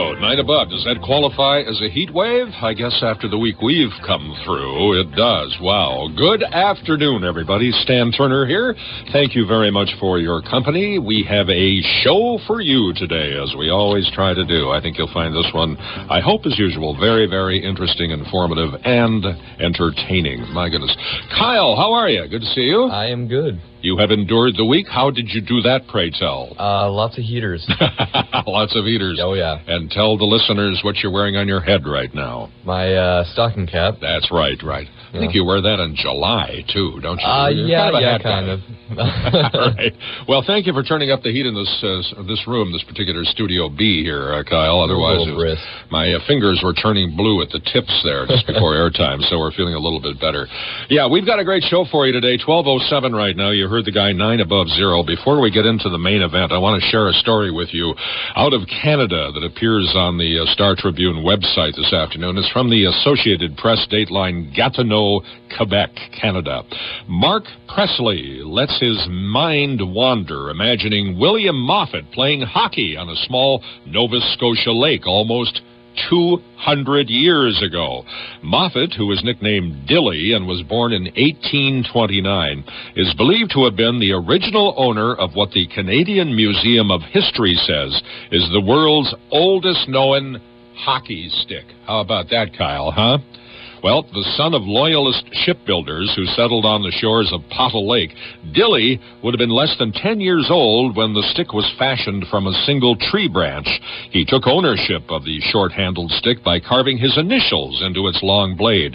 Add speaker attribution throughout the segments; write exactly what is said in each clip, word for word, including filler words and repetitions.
Speaker 1: Wow, nine above. Does that qualify as a heat wave? I guess after the week we've come through, it does. Wow. Good afternoon, everybody. Stan Turner here. Thank you very much for your company. We have a show for you today, as we always try to do. I think you'll find this one, I hope as usual, very, very interesting, informative, and entertaining. My goodness. Kyle, how are you? Good to see you.
Speaker 2: I am good.
Speaker 1: You have endured the week. How did you do that, pray tell?
Speaker 2: Uh, lots of heaters.
Speaker 1: Lots of heaters.
Speaker 2: Oh, yeah.
Speaker 1: And tell the listeners what you're wearing on your head right now.
Speaker 2: My uh, stocking cap.
Speaker 1: That's right, right. I
Speaker 2: Yeah.
Speaker 1: think you wear that in July, too, don't you?
Speaker 2: Uh,
Speaker 1: You're
Speaker 2: yeah,
Speaker 1: kind of a
Speaker 2: yeah,
Speaker 1: hat
Speaker 2: kind
Speaker 1: guy.
Speaker 2: of.
Speaker 1: All right. Well, thank you for turning up the heat in this uh, this room, this particular Studio B here, uh, Kyle. Otherwise,
Speaker 2: A little
Speaker 1: it was-
Speaker 2: brisk.
Speaker 1: my uh, fingers were turning blue at the tips there just before airtime, so we're feeling a little bit better. Yeah, we've got a great show for you today. twelve oh seven right now. You heard the guy nine above zero. Before we get into the main event, I want to share a story with you out of Canada that appears on the uh, Star Tribune website this afternoon. It's from the Associated Press, Dateline, Gatineau, Quebec, Canada. Mark Presley lets his mind wander, imagining William Moffat playing hockey on a small Nova Scotia lake almost two hundred years ago. Moffat, who was nicknamed Dilly and was born in eighteen twenty-nine, is believed to have been the original owner of what the Canadian Museum of History says is the world's oldest known hockey stick. How about that, Kyle, huh? Well, the son of loyalist shipbuilders who settled on the shores of Pottle Lake, Dilly would have been less than ten years old when the stick was fashioned from a single tree branch. He took ownership of the short-handled stick by carving his initials into its long blade.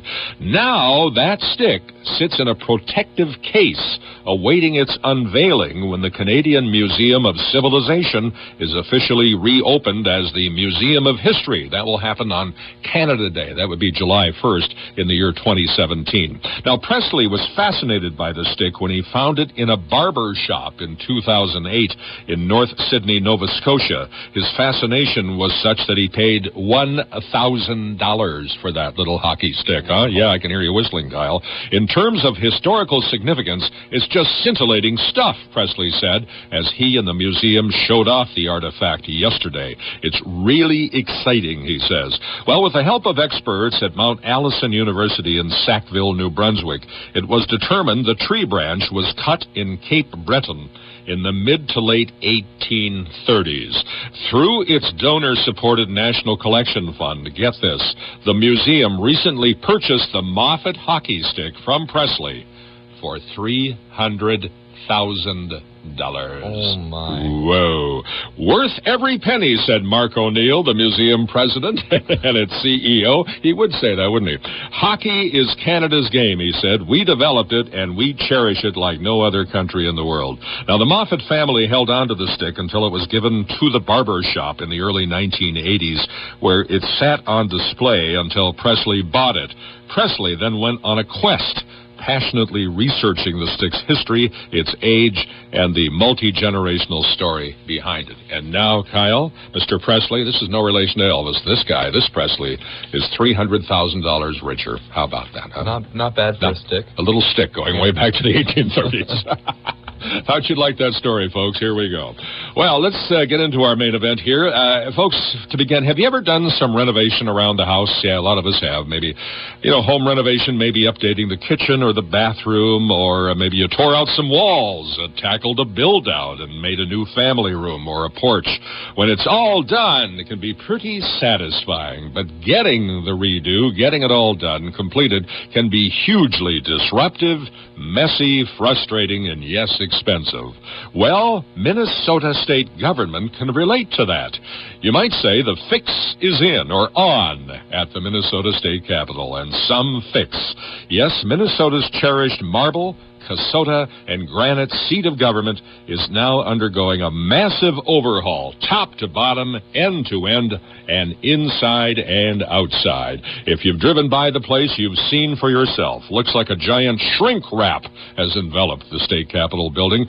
Speaker 1: Now that stick sits in a protective case awaiting its unveiling when the Canadian Museum of Civilization is officially reopened as the Museum of History. That will happen on Canada Day. That would be July first. In the year twenty seventeen. Now, Presley was fascinated by the stick when he found it in a barber shop in two thousand eight in North Sydney, Nova Scotia. His fascination was such that he paid one thousand dollars for that little hockey stick, huh? Yeah, I can hear you whistling, Kyle. In terms of historical significance, it's just scintillating stuff, Presley said, as he and the museum showed off the artifact yesterday. It's really exciting, he says. Well, with the help of experts at Mount Allison University in Sackville, New Brunswick, it was determined the tree branch was cut in Cape Breton in the mid to late eighteen thirties. Through its donor-supported National Collection Fund, get this, the museum recently purchased the Moffat hockey stick from Presley for three hundred thousand dollars.
Speaker 2: Oh, my.
Speaker 1: Whoa. Worth every penny, said Mark O'Neill, the museum president and its C E O. He would say that, wouldn't he? Hockey is Canada's game, he said. We developed it, and we cherish it like no other country in the world. Now, the Moffat family held on to the stick until it was given to the barber shop in the early nineteen eighties, where it sat on display until Presley bought it. Presley then went on a quest, passionately researching the stick's history, its age, and the multi-generational story behind it. And now, Kyle, Mister Presley, this is no relation to Elvis. This guy, this Presley, is three hundred thousand dollars richer. How about that, huh?
Speaker 2: Not not bad for
Speaker 1: Now,
Speaker 2: a stick.
Speaker 1: A little stick going way back to the eighteen thirties. Thought you'd like that story, folks. Here we go. Well, let's uh, get into our main event here. Uh, folks, to begin, have you ever done some renovation around the house? Yeah, a lot of us have. Maybe, you know, home renovation, maybe updating the kitchen or the bathroom, or uh, maybe you tore out some walls, uh, tackled a build-out, and made a new family room or a porch. When it's all done, it can be pretty satisfying. But getting the redo, getting it all done, completed, can be hugely disruptive, messy, frustrating, and yes, expensive. Well, Minnesota state government can relate to that. You might say the fix is in or on at the Minnesota State Capitol, and some fix. Yes, Minnesota's cherished marble, Kasota, and granite seat of government is now undergoing a massive overhaul, top to bottom, end to end, and inside and outside. If you've driven by the place, you've seen for yourself. Looks like a giant shrink wrap has enveloped the state capitol building.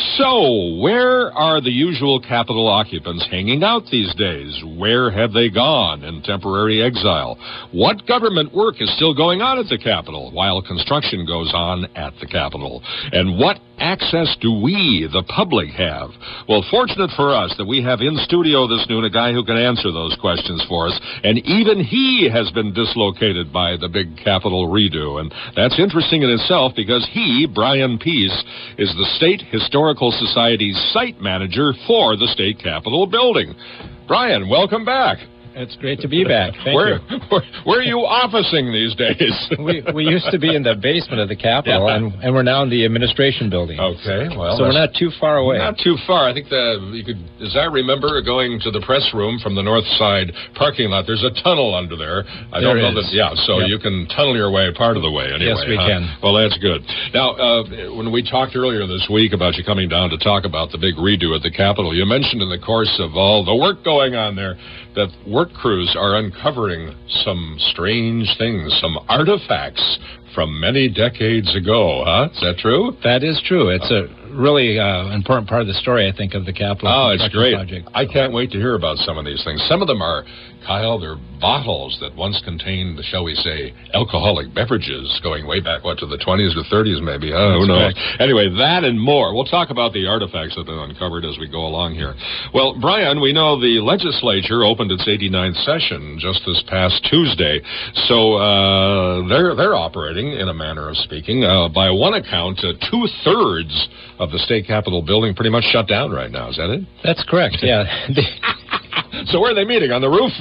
Speaker 1: So, where are the usual capitol occupants hanging out these days? Where have they gone in temporary exile? What government work is still going on at the Capitol while construction goes on at the Capitol? And what access do we, the public, have? Well, fortunate for us that we have in studio this noon a guy who can answer those questions for us, and even he has been dislocated by the big Capitol redo, and that's interesting in itself because he, Brian Peace, is the State Historical Society's site manager for the State Capitol building. Brian, welcome back.
Speaker 3: It's great to be back. Thank
Speaker 1: where,
Speaker 3: you.
Speaker 1: Where, where are you officing these days?
Speaker 3: we we used to be in the basement of the Capitol,
Speaker 1: Yeah.
Speaker 3: and, and we're now in the administration building.
Speaker 1: Okay, well,
Speaker 3: so we're not too far away.
Speaker 1: Not too far. I think the you could, as I remember, going to the press room from the north side parking lot. There's a tunnel under there. I
Speaker 3: There
Speaker 1: don't know
Speaker 3: is.
Speaker 1: that. Yeah, so
Speaker 3: Yep.
Speaker 1: you can tunnel your way part of the way anyway.
Speaker 3: Yes, we
Speaker 1: huh?
Speaker 3: can.
Speaker 1: Well, that's good. Now, uh, when we talked earlier this week about you coming down to talk about the big redo at the Capitol, you mentioned in the course of all the work going on there that work crews are uncovering some strange things, some artifacts from many decades ago, huh? Is that true?
Speaker 3: That is true. It's a really uh, important part of the story, I think, of the Capitol
Speaker 1: Oh, it's
Speaker 3: Construction
Speaker 1: great.
Speaker 3: Project.
Speaker 1: I can't wait to hear about some of these things. Some of them are, Kyle, they're bottles that once contained, shall we say, alcoholic beverages going way back, what, to the twenties or thirties maybe. Oh, who knows?
Speaker 3: correct.
Speaker 1: Anyway, that and more. We'll talk about the artifacts that have been uncovered as we go along here. Well, Brian, we know the legislature opened its eighty-ninth session just this past Tuesday. So uh, they're, they're operating, in a manner of speaking. Uh, by one account, uh, two-thirds of the state capitol building pretty much shut down right now. Is that it?
Speaker 3: That's correct, yeah.
Speaker 1: So where are they meeting? On the roof?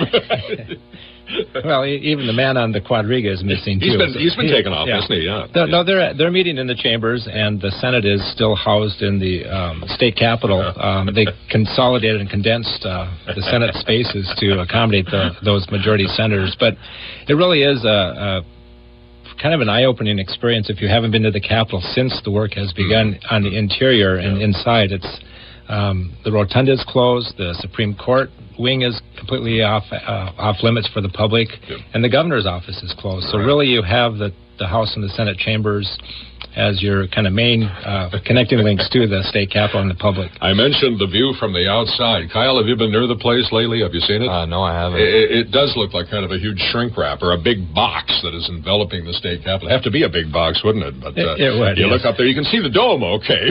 Speaker 3: Well, e- even the man on the Quadriga is missing, too.
Speaker 1: He's been,
Speaker 3: So-
Speaker 1: he's been taken off,
Speaker 3: yeah.
Speaker 1: hasn't he? Yeah.
Speaker 3: No, no, they're they're meeting in the chambers, and the Senate is still housed in the um, state capitol. Um, they consolidated and condensed uh, the Senate spaces to accommodate the, those majority senators. But it really is a, a kind of an eye-opening experience if you haven't been to the Capitol since the work has begun mm-hmm. on the interior and
Speaker 1: yeah.
Speaker 3: inside. It's um, the rotunda is closed, the Supreme Court wing is completely off uh, off limits for the public,
Speaker 1: Yep.
Speaker 3: and the governor's office is closed. So
Speaker 1: Right.
Speaker 3: really you have the, the House and the Senate chambers as your kind of main uh, connecting links to the state capitol and the public.
Speaker 1: I mentioned the view from the outside. Kyle, have you been near the place lately? Have you seen it?
Speaker 2: Uh, no, I haven't.
Speaker 1: It, it does look like kind of a huge shrink wrap or a big box that is enveloping the state capitol. It'd have to be a big box, wouldn't it? But uh,
Speaker 3: It- it would,
Speaker 1: you
Speaker 3: yes.
Speaker 1: look up there, you can see the dome. Okay,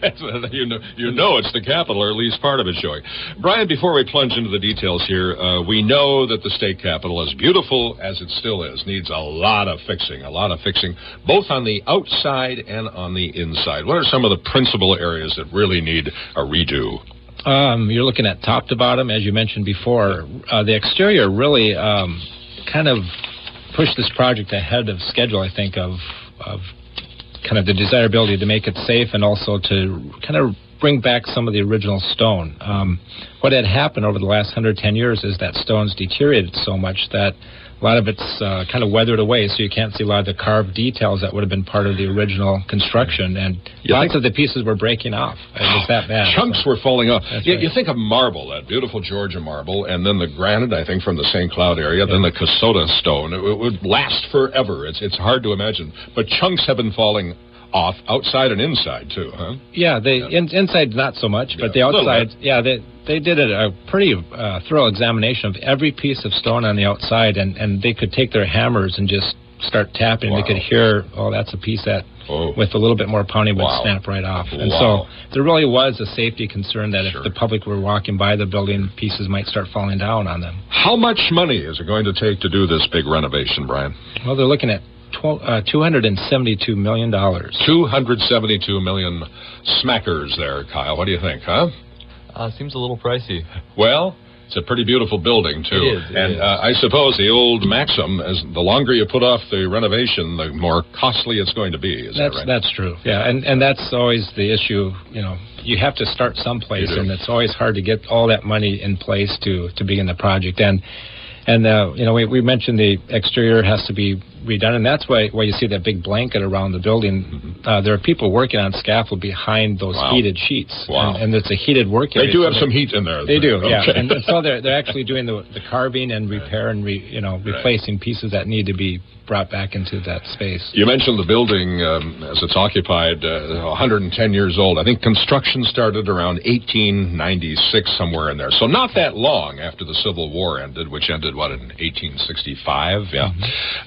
Speaker 1: you know, you know it's the capitol, or at least part of it showing. Brian, before we plunge into the details here, uh, we know that the state capitol, as beautiful as it still is, needs a lot of fixing. A lot of fixing, both on the outside and on the inside. What are some of the principal areas that really need a redo?
Speaker 3: Um, you're looking at top to bottom, as you mentioned before. Uh, the exterior really um, kind of pushed this project ahead of schedule, I think, of, of kind of the desirability to make it safe and also to kind of bring back some of the original stone. Um, what had happened over the last one hundred ten years is that stone's deteriorated so much that a lot of it's uh, kind of weathered away, so you can't see a lot of the carved details that would have been part of the original construction, and
Speaker 1: You
Speaker 3: lots
Speaker 1: think-
Speaker 3: of the pieces were breaking off. It was that bad.
Speaker 1: Chunks
Speaker 3: so.
Speaker 1: were falling off.
Speaker 3: That's
Speaker 1: You,
Speaker 3: right.
Speaker 1: you think of marble, that beautiful Georgia marble, and then the granite, I think, from the Saint Cloud area, then the Casota stone. It, it would last forever. It's it's hard to imagine. But chunks have been falling off outside and inside, too, huh?
Speaker 3: Yeah, the
Speaker 1: Yeah.
Speaker 3: In, inside not so much, but
Speaker 1: Yeah,
Speaker 3: the
Speaker 1: a little
Speaker 3: outside,
Speaker 1: bit.
Speaker 3: yeah, they they did a, a pretty uh, thorough examination of every piece of stone on the outside, and, and they could take their hammers and just start tapping.
Speaker 1: Wow.
Speaker 3: They could hear, oh, that's a piece that
Speaker 1: Oh.
Speaker 3: with a little bit more pounding would
Speaker 1: Wow.
Speaker 3: snap right off. And
Speaker 1: Wow.
Speaker 3: so there really was a safety concern that
Speaker 1: Sure.
Speaker 3: if the public were walking by the building, pieces might start falling down on them.
Speaker 1: How much money is it going to take to do this big renovation, Brian?
Speaker 3: Well, they're looking at twelve, uh, two hundred seventy-two million dollars.
Speaker 1: two hundred seventy-two million smackers there, Kyle. What do you think, huh?
Speaker 2: Uh, seems a little pricey.
Speaker 1: Well, it's a pretty beautiful building, too.
Speaker 2: It is, it
Speaker 1: and
Speaker 2: is.
Speaker 1: Uh, I suppose the old maxim is the longer you put off the renovation, the more costly it's going to be. Is
Speaker 3: That's
Speaker 1: that right?
Speaker 3: that's true. Yeah, and and that's always the issue. You know, you have to start someplace,
Speaker 1: You do.
Speaker 3: and it's always hard to get all that money in place to to begin the project. And and uh, you know, we we mentioned the exterior has to be redone, and that's why why you see that big blanket around the building. Uh, there are people working on scaffold behind those
Speaker 1: Wow.
Speaker 3: heated sheets,
Speaker 1: Wow.
Speaker 3: and, and it's a heated work
Speaker 1: They
Speaker 3: area.
Speaker 1: do
Speaker 3: so
Speaker 1: have some heat in there.
Speaker 3: They do, yeah.
Speaker 1: Okay.
Speaker 3: And so they're they're actually doing the the carving and repair and re, you know replacing pieces that need to be brought back into that space.
Speaker 1: You mentioned the building um, as it's occupied, uh, one hundred ten years old. I think construction started around eighteen ninety-six, somewhere in there. So not that long after the Civil War ended, which ended, what, in eighteen sixty-five? Yeah.
Speaker 3: Mm-hmm.
Speaker 1: Uh,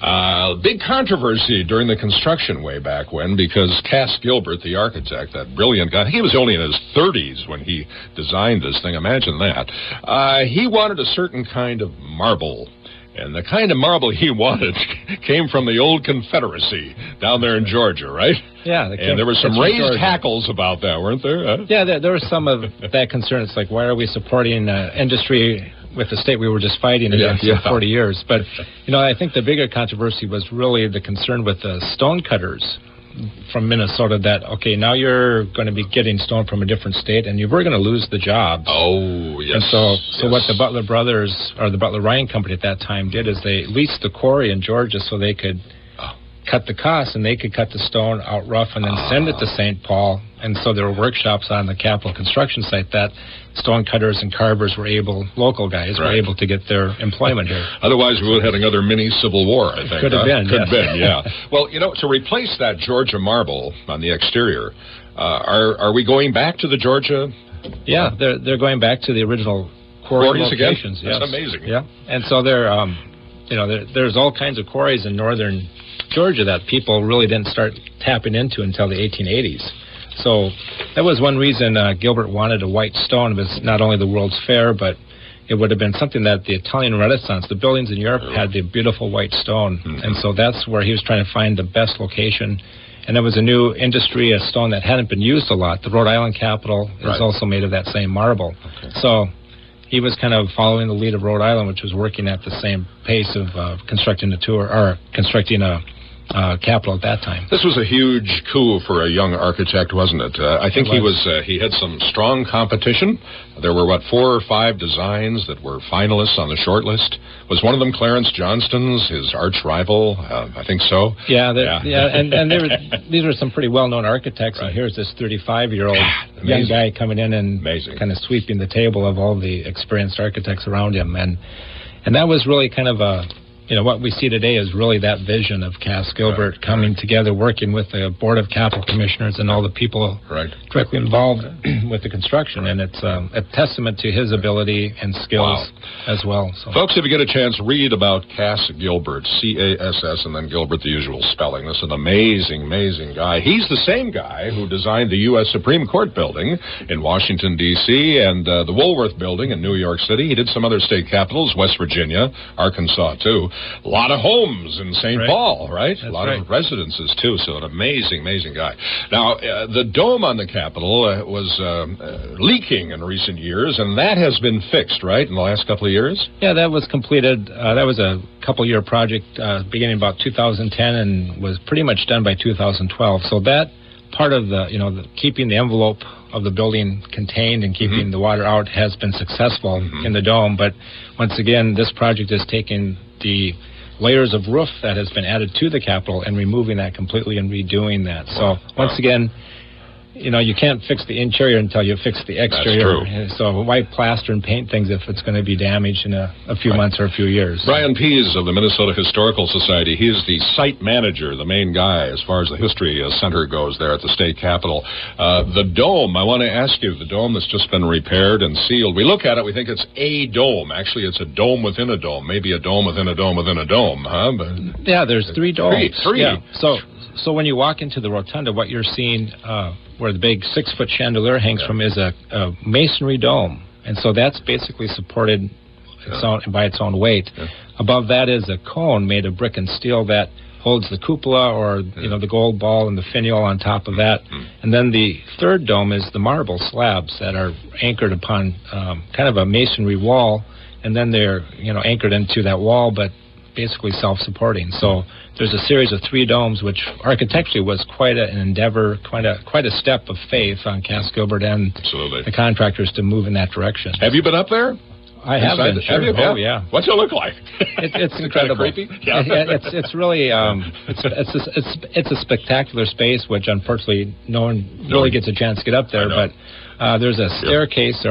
Speaker 1: Uh, big controversy during the construction way back when, because Cass Gilbert, the architect, that brilliant guy, he was only in his thirties when he designed this thing. Imagine that. Uh, he wanted a certain kind of marble. And the kind of marble he wanted came from the old Confederacy down there in Georgia, right?
Speaker 3: Yeah.
Speaker 1: And there were some raised hackles about that, weren't there? Huh?
Speaker 3: Yeah, there, there was some of that concern. It's like, why are we supporting uh, industry with the state we were just fighting against yeah, yeah. for forty years? But, you know, I think the bigger controversy was really the concern with the stone cutters from Minnesota that, okay, now you're going to be getting stone from a different state, and you were going to lose the jobs.
Speaker 1: Oh, yes.
Speaker 3: And so, so
Speaker 1: yes.
Speaker 3: what the Butler Brothers, or the Butler Ryan Company at that time did is they leased the quarry in Georgia so they could oh. cut the cost, and they could cut the stone out rough and then uh. send it to Saint Paul. And so there were workshops on the Capitol construction site that stone cutters and carvers were able, local guys, right. were able to get their employment here.
Speaker 1: Otherwise, we would have had another mini Civil War, I think.
Speaker 3: Could have
Speaker 1: huh?
Speaker 3: been,
Speaker 1: Could
Speaker 3: yes.
Speaker 1: have been, yeah. Well, you know, to replace that Georgia marble on the exterior, uh, are are we going back to the Georgia?
Speaker 3: Yeah, they're they're going back to the original quarry
Speaker 1: quarries
Speaker 3: locations.
Speaker 1: Again? That's
Speaker 3: yes.
Speaker 1: amazing.
Speaker 3: Yeah, and so there, um, you know, there, there's all kinds of quarries in northern Georgia that people really didn't start tapping into until the eighteen eighties. So that was one reason uh, Gilbert wanted a white stone. It was not only the World's Fair, but it would have been something that the Italian Renaissance, the buildings in Europe had the beautiful white stone. Mm-hmm. And so that's where he was trying to find the best location. And there was a new industry, a stone that hadn't been used a lot. The Rhode Island Capitol
Speaker 1: right.
Speaker 3: is also made of that same marble.
Speaker 1: Okay.
Speaker 3: So he was kind of following the lead of Rhode Island, which was working at the same pace of uh, constructing a tour, or constructing a Uh, capital at that time.
Speaker 1: This was a huge coup for a young architect, wasn't it? Uh, I think he was. Uh, he had some strong competition. There were, what, four or five designs that were finalists on the short list. Was one of them Clarence Johnston's, his arch rival? Uh, I think so.
Speaker 3: Yeah, yeah, yeah, and, and there were, these were some pretty well-known architects, right. and here's this thirty-five-year-old young guy coming in and Amazing. kind of sweeping the table of all the experienced architects around him. And, and that was really kind of a... You know, what we see today is really that vision of Cass Gilbert right, coming right. together, working with the Board of Capital Commissioners and all the people
Speaker 1: right.
Speaker 3: directly involved with the construction. Right. And it's um, a testament to his ability and skills wow. as well. So.
Speaker 1: Folks, if you get a chance, read about Cass Gilbert, C A S S, and then Gilbert, the usual spelling. This is an amazing, amazing guy. He's the same guy who designed the U S Supreme Court building in Washington, D C, and uh, the Woolworth building in New York City. He did some other state capitals, West Virginia, Arkansas, too. A lot of homes in Saint
Speaker 3: Right.
Speaker 1: Paul, right?
Speaker 3: That's
Speaker 1: a lot
Speaker 3: right.
Speaker 1: of residences, too. So an amazing, amazing guy. Now, uh, the dome on the Capitol uh, was uh, uh, leaking in recent years, and that has been fixed, right, in the last couple of years?
Speaker 3: Yeah, that was completed. Uh, that was a couple-year project uh, beginning about two thousand ten and was pretty much done by two thousand twelve. So that part of the, you know, the, keeping the envelope of the building contained and keeping mm-hmm. the water out has been successful mm-hmm. in the dome. But once again, this project is taking the layers of roof that has been added to the Capitol and removing that completely and redoing that. So once again, you know, you can't fix the interior until you fix the exterior.
Speaker 1: That's true.
Speaker 3: So why plaster and paint things if it's going to be damaged in a, a few right. months or a few years?
Speaker 1: Brian Pease of the Minnesota Historical Society, he is the site manager, the main guy as far as the History Center goes there at the state capitol. Uh, the dome, I want to ask you, the dome that's just been repaired and sealed, we look at it, we think it's a dome. Actually, it's a dome within a dome, maybe a dome within a dome within a dome, huh? But
Speaker 3: yeah, there's three domes.
Speaker 1: Three, three.
Speaker 3: Yeah. So, so when you walk into the rotunda, what you're seeing... Uh, where the big six-foot chandelier hangs yeah. from is a, a masonry dome. And so that's basically supported its yeah. own, by its own weight. Yeah. Above that is a cone made of brick and steel that holds the cupola or yeah. you know the gold ball and the finial on top of that. Mm-hmm. And then the third dome is the marble slabs that are anchored upon um, kind of a masonry wall. And then they're you know anchored into that wall, but basically self-supporting. So there's a series of three domes, which architecturally was quite a, an endeavor, quite a quite a step of faith on Cass Gilbert and
Speaker 1: Absolutely.
Speaker 3: the contractors to move in that direction.
Speaker 1: Have you been up there?
Speaker 3: I have
Speaker 1: Inside
Speaker 3: been.
Speaker 1: The,
Speaker 3: sure.
Speaker 1: have you?
Speaker 3: Oh, yeah.
Speaker 1: What's it look like?
Speaker 3: It, it's incredible.
Speaker 1: Kind of creepy? Yeah.
Speaker 3: It, it's it's really um, it's it's a, it's it's a spectacular space, which unfortunately no one really gets a chance to get up there. But uh, there's a staircase or a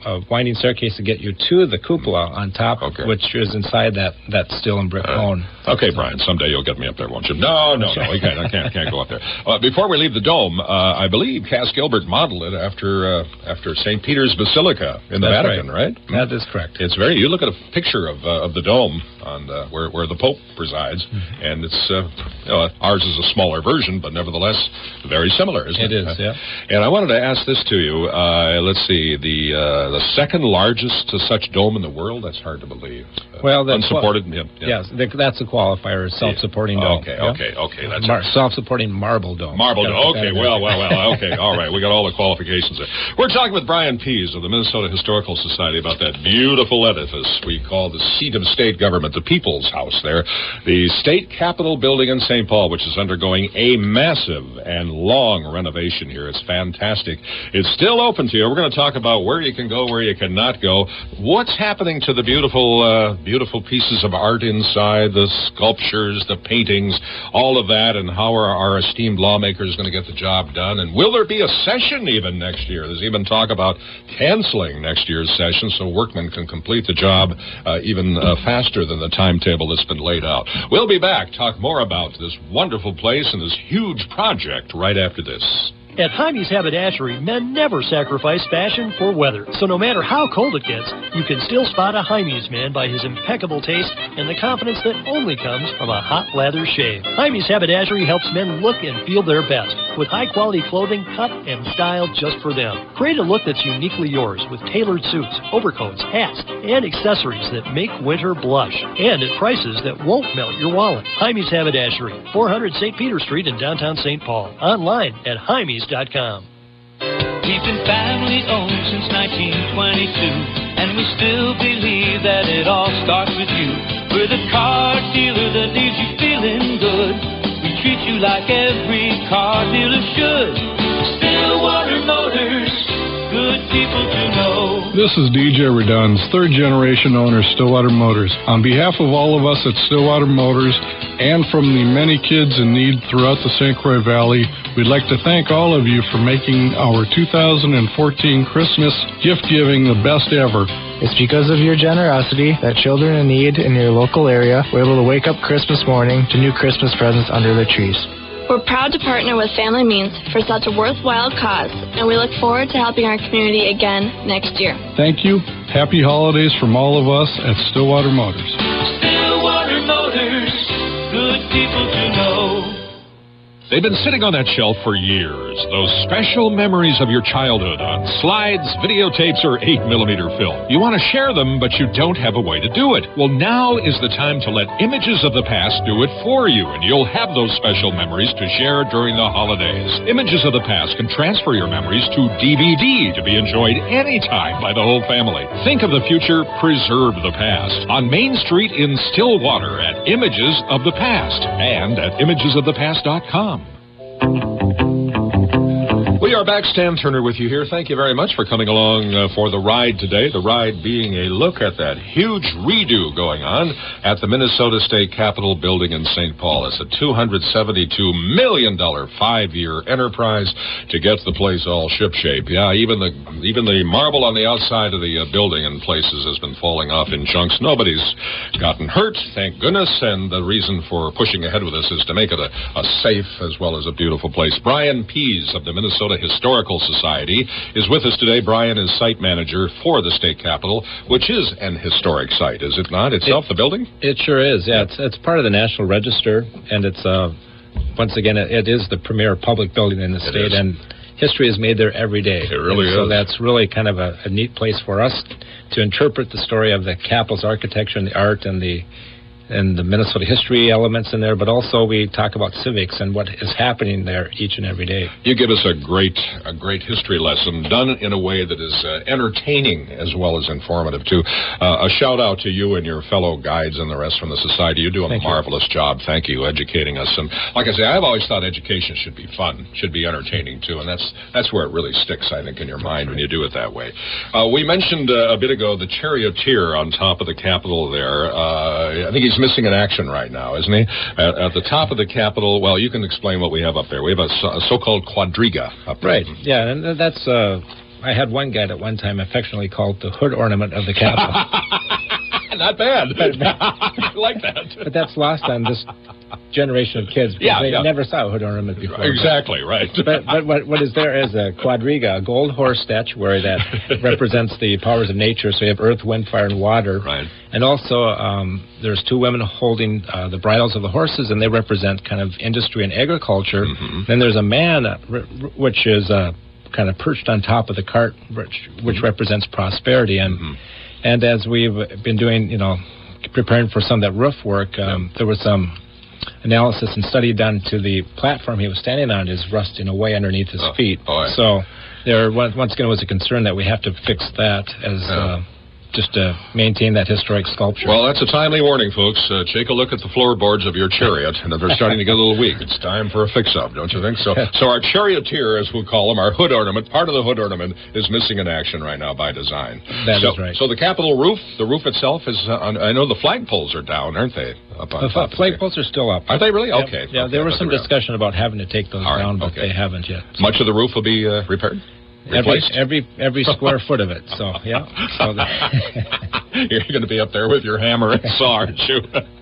Speaker 3: a winding staircase to get you to the cupola on top,
Speaker 1: okay.
Speaker 3: which is inside that, that steel and brick cone.
Speaker 1: Uh, okay, Brian, someday you'll get me up there, won't you? No, no, no, we can't, I can't, can't go up there. Uh, before we leave the dome, uh, I believe Cass Gilbert modeled it after uh, after Saint Peter's Basilica in the
Speaker 3: That's
Speaker 1: Vatican, right?
Speaker 3: right? That is correct.
Speaker 1: It's very. You look at a picture of uh, of the dome on the, where where the Pope presides, mm-hmm. and it's uh, you know, ours is a smaller version, but nevertheless very similar, isn't it?
Speaker 3: It is, yeah.
Speaker 1: And I wanted to ask this to you. Uh, let's see, the uh, the second largest to such dome in the world. That's hard to believe. Uh,
Speaker 3: well, the
Speaker 1: unsupported.
Speaker 3: Qual-
Speaker 1: yeah, yeah.
Speaker 3: Yes, the, that's a qualifier. Self-supporting
Speaker 1: yeah.
Speaker 3: dome.
Speaker 1: Okay,
Speaker 3: yeah?
Speaker 1: okay, okay. That's
Speaker 3: Mar- self-supporting marble dome.
Speaker 1: Marble dome. Okay, well, well, well. Okay, all right. We got all the qualifications there. We're talking with Brian Pease of the Minnesota Historical Society about that beautiful edifice we call the seat of state government, the People's House there, the State Capitol building in Saint Paul, which is undergoing a massive and long renovation here. It's fantastic. It's still open to you. We're going to talk about where you can go, where you cannot go, what's happening to the beautiful, uh, beautiful pieces of art inside, the sculptures, the paintings, all of that, and how are our esteemed lawmakers going to get the job done, and will there be a session even next year? There's even talk about canceling next year's session so workmen can complete the job uh, even uh, faster than the timetable that's been laid out. We'll be back, talk more about this wonderful place and this huge project right after this.
Speaker 4: At Jaime's Haberdashery, men never sacrifice fashion for weather. So no matter how cold it gets, you can still spot a Jaime's man by his impeccable taste and the confidence that only comes from a hot lather shave. Jaime's Haberdashery helps men look and feel their best with high-quality clothing cut and styled just for them. Create a look that's uniquely yours with tailored suits, overcoats, hats, and accessories that make winter blush. And at prices that won't melt your wallet. Jaime's Haberdashery, four hundred Saint Peter Street in downtown Saint Paul. Online at Jaime's dot com.
Speaker 5: We've been family owned since nineteen twenty-two, and we still believe that it all starts with you. We're the car dealer that leaves you feeling good. We treat you like every car dealer should. Stillwater Motors, good people to know.
Speaker 6: This is D J Redun's third generation owner of Stillwater Motors. On behalf of all of us at Stillwater Motors and from the many kids in need throughout the Saint Croix Valley, we'd like to thank all of you for making our two thousand fourteen Christmas gift giving the best ever.
Speaker 7: It's because of your generosity that children in need in your local area were able to wake up Christmas morning to new Christmas presents under their trees.
Speaker 8: We're proud to partner with Family Means for such a worthwhile cause, and we look forward to helping our community again next year.
Speaker 6: Thank you. Happy holidays from all of us at Stillwater Motors.
Speaker 5: Stillwater Motors, good people to know.
Speaker 1: They've been sitting on that shelf for years, those special memories of your childhood on slides, videotapes, or eight millimeter film. You want to share them, but you don't have a way to do it. Well, now is the time to let Images of the Past do it for you, and you'll have those special memories to share during the holidays. Images of the Past can transfer your memories to D V D to be enjoyed anytime by the whole family. Think of the future, preserve the past. On Main Street in Stillwater at Images of the Past and at images of the past dot com. We are back. Stan Turner with you here. Thank you very much for coming along uh, for the ride today. The ride being a look at that huge redo going on at the Minnesota State Capitol building in Saint Paul. It's a two hundred seventy-two million dollars five-year enterprise to get the place all shipshape. Yeah, even the even the marble on the outside of the uh, building in places has been falling off in chunks. Nobody's gotten hurt, thank goodness, and the reason for pushing ahead with this is to make it a, a safe as well as a beautiful place. Brian Pease of the Minnesota Historical Society is with us today. Brian is site manager for the State Capitol, which is an historic site, is it not? Itself, it, the building?
Speaker 3: It sure is, yeah. It's, it's part of the National Register, and it's, uh, once again, it, it is the premier public building in the
Speaker 1: it
Speaker 3: state,
Speaker 1: is.
Speaker 3: and history is made there every day.
Speaker 1: It really
Speaker 3: and so
Speaker 1: is.
Speaker 3: So that's really kind of a, a neat place for us to interpret the story of the Capitol's architecture and the art and the and the Minnesota history elements in there, but also we talk about civics and what is happening there each and every day.
Speaker 1: You give us a great a great history lesson done in a way that is uh, entertaining as well as informative, too. Uh, a shout-out to you and your fellow guides and the rest from the society. You're doing
Speaker 3: Thank
Speaker 1: a marvelous you. job. Thank you, educating us. And like I say, I've always thought education should be fun, should be entertaining, too, and that's that's where it really sticks, I think, in your mind when you do it that way. Uh, we mentioned uh, a bit ago the charioteer on top of the Capitol there. Uh, I think he's missing in action right now, isn't he? At, at the top of the Capitol, well, you can explain what we have up there. We have a, so, a so-called quadriga up there.
Speaker 3: Right, yeah, and that's uh, I had one guy at one time affectionately called the hood ornament of the Capitol.
Speaker 1: Not bad. I like that.
Speaker 3: But that's lost on this generation of kids because
Speaker 1: yeah,
Speaker 3: they
Speaker 1: yeah.
Speaker 3: never saw a hood ornament before.
Speaker 1: Exactly, but, right.
Speaker 3: But, but what, what is there is a quadriga, a gold horse statuary that represents the powers of nature. So you have earth, wind, fire, and water.
Speaker 1: Right.
Speaker 3: And also um, there's two women holding uh, the bridles of the horses, and they represent kind of industry and agriculture. Mm-hmm. Then there's a man, uh, r- which is uh, kind of perched on top of the cart, which, which mm-hmm. represents prosperity. And mm-hmm. and as we've been doing, you know, preparing for some of that roof work, um, yeah. there was some analysis and study done to the platform he was standing on is rusting away underneath his
Speaker 1: oh,
Speaker 3: feet.
Speaker 1: Boy.
Speaker 3: So there, once again, was a concern that we have to fix that as
Speaker 1: yeah.
Speaker 3: uh, just to maintain that historic sculpture.
Speaker 1: Well, that's a timely warning, folks. Uh, take a look at the floorboards of your chariot, and if they're starting to get a little weak, it's time for a fix-up, don't you think? So, so our charioteer, as we'll call him, our hood ornament, part of the hood ornament is missing in action right now by design.
Speaker 3: That
Speaker 1: so,
Speaker 3: is right.
Speaker 1: So the Capitol roof, the roof itself is, uh, on, I know the flagpoles are down, aren't they? Up on
Speaker 3: the
Speaker 1: top
Speaker 3: flagpoles are still up.
Speaker 1: Are they really?
Speaker 3: Yep.
Speaker 1: Okay.
Speaker 3: Yeah,
Speaker 1: okay,
Speaker 3: there was some
Speaker 1: around.
Speaker 3: discussion about having to take those
Speaker 1: right,
Speaker 3: down, but
Speaker 1: okay.
Speaker 3: they haven't yet. So.
Speaker 1: Much of the roof will be uh, repaired?
Speaker 3: Every, every every square foot of it. So yeah. So
Speaker 1: You're going to be up there with your hammer and saw, aren't you?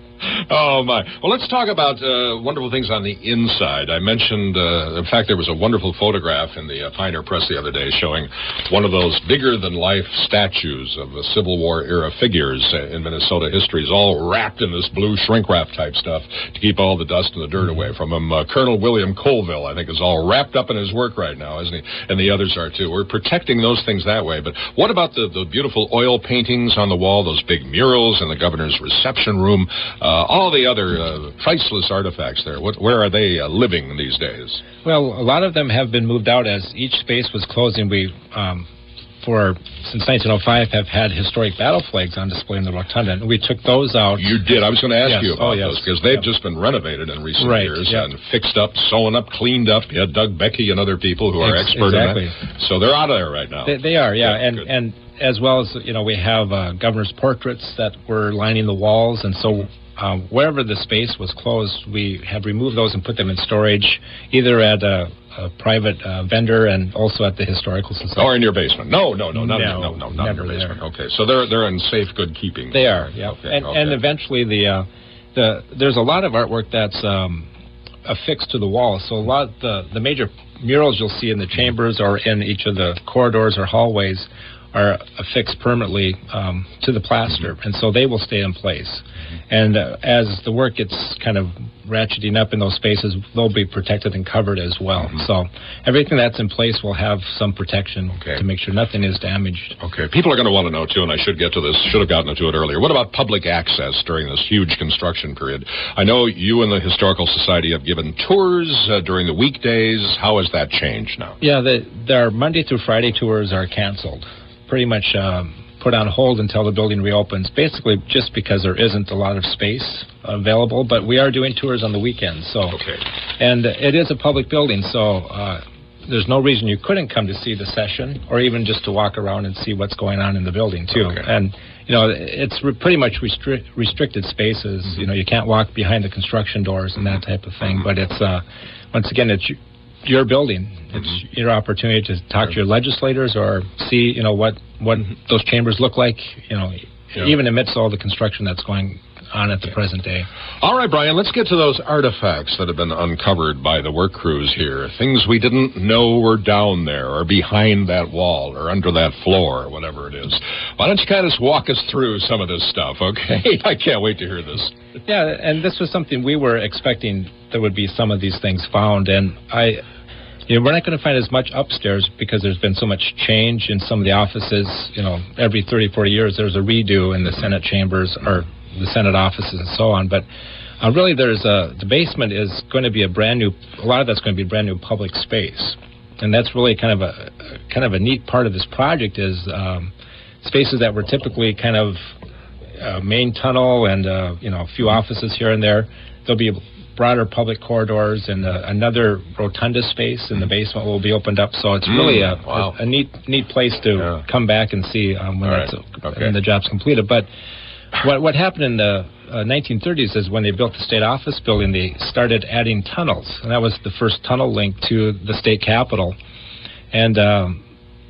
Speaker 1: Oh, my. Well, let's talk about uh, wonderful things on the inside. I mentioned, uh, in fact, there was a wonderful photograph in the uh, Pioneer Press the other day showing one of those bigger-than-life statues of the Civil War-era figures in Minnesota history, all wrapped in this blue shrink-wrap type stuff to keep all the dust and the dirt away from them. Uh, Colonel William Colville, I think, is all wrapped up in his work right now, isn't he? And the others are, too. We're protecting those things that way. But what about the, the beautiful oil paintings on the wall, those big murals in the governor's reception room? Uh, Uh, all the other uh, priceless artifacts there, what, where are they uh, living these days?
Speaker 3: Well, a lot of them have been moved out as each space was closing. We, um, for since nineteen oh five, have had historic battle flags on display in the rotunda, and we took those out.
Speaker 1: You did. I was going to ask
Speaker 3: yes.
Speaker 1: you about
Speaker 3: oh, yes.
Speaker 1: those, because they've
Speaker 3: yep.
Speaker 1: just been renovated in recent
Speaker 3: right.
Speaker 1: years
Speaker 3: yep.
Speaker 1: and fixed up, sewn up, cleaned up. You had Doug Becky and other people who are
Speaker 3: Ex-
Speaker 1: expert
Speaker 3: exactly.
Speaker 1: in that. So they're out of there right now.
Speaker 3: They, they are, yeah.
Speaker 1: yeah
Speaker 3: and, and as well as, you know, we have uh, governor's portraits that were lining the walls, and so Um, wherever the space was closed, we have removed those and put them in storage, either at a, a private uh, vendor and also at the Historical Society.
Speaker 1: Or in your basement. No, no, no, not,
Speaker 3: no,
Speaker 1: no, no, not in your basement.
Speaker 3: There.
Speaker 1: Okay, so they're they're in safe, good keeping.
Speaker 3: They are, yeah.
Speaker 1: Okay,
Speaker 3: and,
Speaker 1: okay.
Speaker 3: and eventually the uh, the there's a lot of artwork that's um, affixed to the wall. So a lot of the, the major murals you'll see in the chambers or in each of the corridors or hallways are affixed permanently um, to the plaster, and so they will stay in place. And uh, as the work gets kind of ratcheting up in those spaces, they'll be protected and covered as well. Mm-hmm. So everything that's in place will have some protection
Speaker 1: okay.
Speaker 3: to make sure nothing is damaged.
Speaker 1: Okay. People are going to want to know, too, and I should get to this, should have gotten to it earlier. What about public access during this huge construction period? I know you and the Historical Society have given tours uh, during the weekdays. How has that changed now?
Speaker 3: Yeah, the, their Monday through Friday tours are canceled. Pretty much um, put on hold until the building reopens, basically just because there isn't a lot of space available, but we are doing tours on the weekends. So,
Speaker 1: okay.
Speaker 3: And it is a public building, so uh, there's no reason you couldn't come to see the session or even just to walk around and see what's going on in the building, too.
Speaker 1: Okay.
Speaker 3: And, you know, it's re- pretty much restri- restricted spaces. Mm-hmm. You know, you can't walk behind the construction doors and that type of thing, mm-hmm. but it's, uh, once again, it's your building. It's mm-hmm. your opportunity to talk to your legislators or see, you know, what, what mm-hmm. those chambers look like, you know, yeah. even amidst all the construction that's going on at the yeah. present day.
Speaker 1: All right, Brian, let's get to those artifacts that have been uncovered by the work crews here. Things we didn't know were down there or behind that wall or under that floor or whatever it is. Why don't you kind of walk us through some of this stuff, okay? I can't wait to hear this.
Speaker 3: Yeah, and this was something we were expecting there would be some of these things found, and I... You know, we're not going to find as much upstairs because there's been so much change in some of the offices. You know, every thirty, forty years there's a redo in the Senate chambers or the Senate offices and so on. But uh, really there's a, the basement is going to be a brand new, a lot of that's going to be brand new public space. And that's really kind of a, kind of a neat part of this project is um, spaces that were typically kind of uh, main tunnel and, uh, you know, a few offices here and there. There'll be a broader public corridors and uh, another rotunda space in the basement will be opened up. So it's really mm, a,
Speaker 1: wow.
Speaker 3: a, a neat neat place to yeah. come back and see um, when,
Speaker 1: right.
Speaker 3: it's,
Speaker 1: okay.
Speaker 3: when the job's completed. But what what happened in the uh, nineteen thirties is when they built the state office building, they started adding tunnels. And that was the first tunnel link to the state capitol. And um,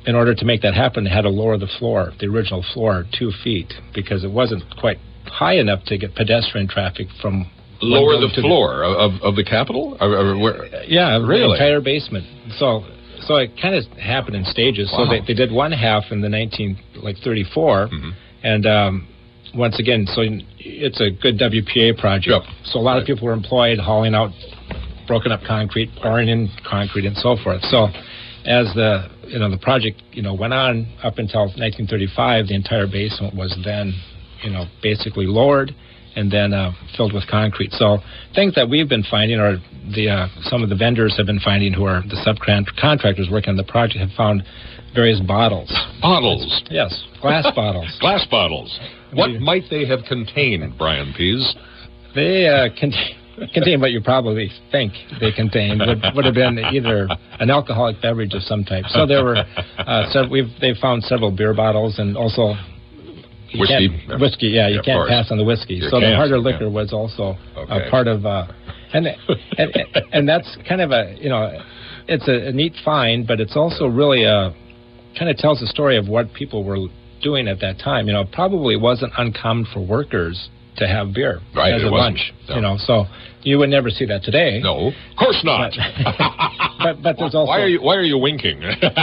Speaker 3: in order to make that happen, they had to lower the floor, the original floor, two feet, because it wasn't quite high enough to get pedestrian traffic from...
Speaker 1: Lower the floor the, of, of the Capitol? Or, or where?
Speaker 3: Yeah,
Speaker 1: really?
Speaker 3: The entire basement. So so it kind of happened in stages. Wow. So they, they did one half in the nineteen thirty-four, mm-hmm. and um, once again, so it's a good W P A project.
Speaker 1: Yep.
Speaker 3: So a lot right. of people were employed hauling out broken up concrete, pouring in concrete, and so forth. So as the you know the project you know went on up until nineteen thirty-five, the entire basement was then you know basically lowered and then uh, filled with concrete. So things that we've been finding, or the uh, some of the vendors have been finding, who are the subcontractors working on the project, have found various bottles.
Speaker 1: Bottles?
Speaker 3: Yes, glass bottles.
Speaker 1: Glass bottles. What we, might they have contained, Brian Pease?
Speaker 3: They uh, contain, contain what you probably think they contained. Would, would have been either an alcoholic beverage of some type. So there were, uh, so we've they found several beer bottles, and also
Speaker 1: whiskey.
Speaker 3: Whiskey, yeah, you
Speaker 1: yeah,
Speaker 3: can't pass on the whiskey.
Speaker 1: You
Speaker 3: so
Speaker 1: can't,
Speaker 3: the harder liquor
Speaker 1: yeah.
Speaker 3: was also
Speaker 1: okay.
Speaker 3: a part of, uh, and, and and that's kind of a, you know, it's a, a neat find, but it's also really a, kind of tells the story of what people were doing at that time. You know, probably wasn't uncommon for workers to have beer
Speaker 1: right,
Speaker 3: as
Speaker 1: it
Speaker 3: a
Speaker 1: wasn't.
Speaker 3: lunch.
Speaker 1: No.
Speaker 3: You know, so you would never see that today.
Speaker 1: No, of course not.
Speaker 3: But, but, but there's also
Speaker 1: why are you why are you winking?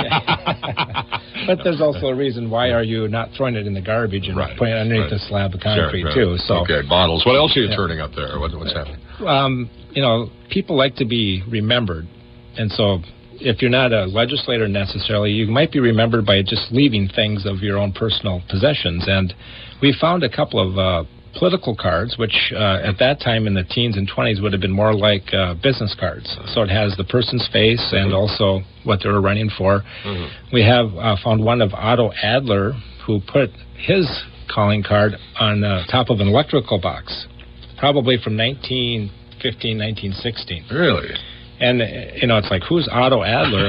Speaker 3: But there's also a reason why are you not throwing it in the garbage and
Speaker 1: right,
Speaker 3: putting it underneath
Speaker 1: right.
Speaker 3: the slab of concrete
Speaker 1: sure,
Speaker 3: too.
Speaker 1: right.
Speaker 3: So
Speaker 1: okay, bottles. What else are you
Speaker 3: yeah.
Speaker 1: turning up there? What, what's happening?
Speaker 3: Um, you know, people like to be remembered, and so if you're not a legislator necessarily, you might be remembered by just leaving things of your own personal possessions. And we found a couple of uh, political cards, which uh, at that time in the teens and twenties would have been more like uh, business cards. So it has the person's face mm-hmm. and also what they were running for. Mm-hmm. We have uh, found one of Otto Adler, who put his calling card on uh, top of an electrical box, probably from nineteen fifteen, nineteen sixteen.
Speaker 1: Really?
Speaker 3: And, you know, it's like, who's Otto Adler?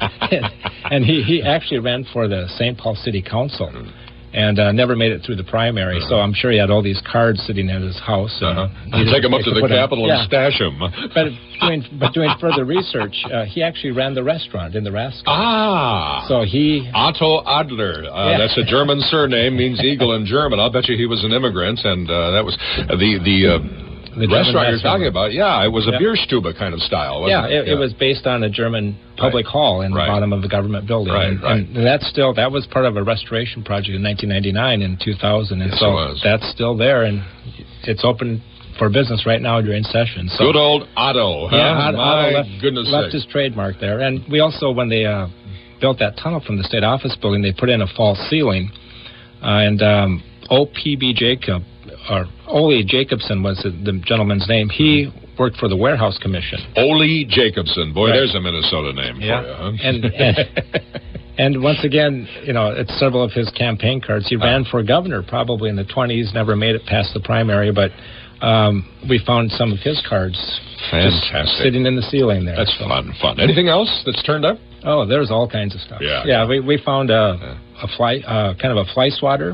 Speaker 3: And he, he actually ran for the Saint Paul City Council and uh, never made it through the primary. Uh-huh. So I'm sure he had all these cards sitting at his house.
Speaker 1: Uh-huh. And take them up to the Capitol and yeah. stash them.
Speaker 3: But doing, but doing further research, uh, he actually ran the restaurant in the Rascal.
Speaker 1: Ah.
Speaker 3: So he...
Speaker 1: Otto Adler. Uh, yeah. That's a German surname, means eagle in German. I'll bet you he was an immigrant, and uh, that was uh, the... the uh, The restaurant you're talking about, yeah, it was a yeah. Bierstube kind of style, wasn't
Speaker 3: yeah,
Speaker 1: it?
Speaker 3: it? Yeah, it was based on a German public
Speaker 1: right.
Speaker 3: hall in
Speaker 1: right.
Speaker 3: the bottom of the government building.
Speaker 1: Right,
Speaker 3: and,
Speaker 1: right.
Speaker 3: and that's still, that was part of a restoration project in nineteen ninety-nine and two thousand, and
Speaker 1: yes,
Speaker 3: so that's still there, and it's open for business right now during session. So,
Speaker 1: good old Otto, huh?
Speaker 3: Yeah, Otto,
Speaker 1: My
Speaker 3: Otto left,
Speaker 1: goodness
Speaker 3: left
Speaker 1: sake.
Speaker 3: his trademark there. And we also, when they uh, built that tunnel from the state office building, they put in a false ceiling, uh, and um, O P B Jacob, or Ole Jacobson was the, the gentleman's name. He worked for the Warehouse Commission.
Speaker 1: Ole Jacobson. Boy,
Speaker 3: right.
Speaker 1: there's a Minnesota name
Speaker 3: yeah.
Speaker 1: for you, huh?
Speaker 3: And, and, and once again, you know, it's several of his campaign cards. He ran uh, for governor probably in the twenties, never made it past the primary, but um, we found some of his cards
Speaker 1: Fantastic.
Speaker 3: just sitting in the ceiling there.
Speaker 1: That's
Speaker 3: so.
Speaker 1: fun, fun. Anything else that's turned up?
Speaker 3: Oh, there's all kinds of stuff.
Speaker 1: Yeah.
Speaker 3: Yeah, we, we found a, a fly, uh, kind of a fly swatter,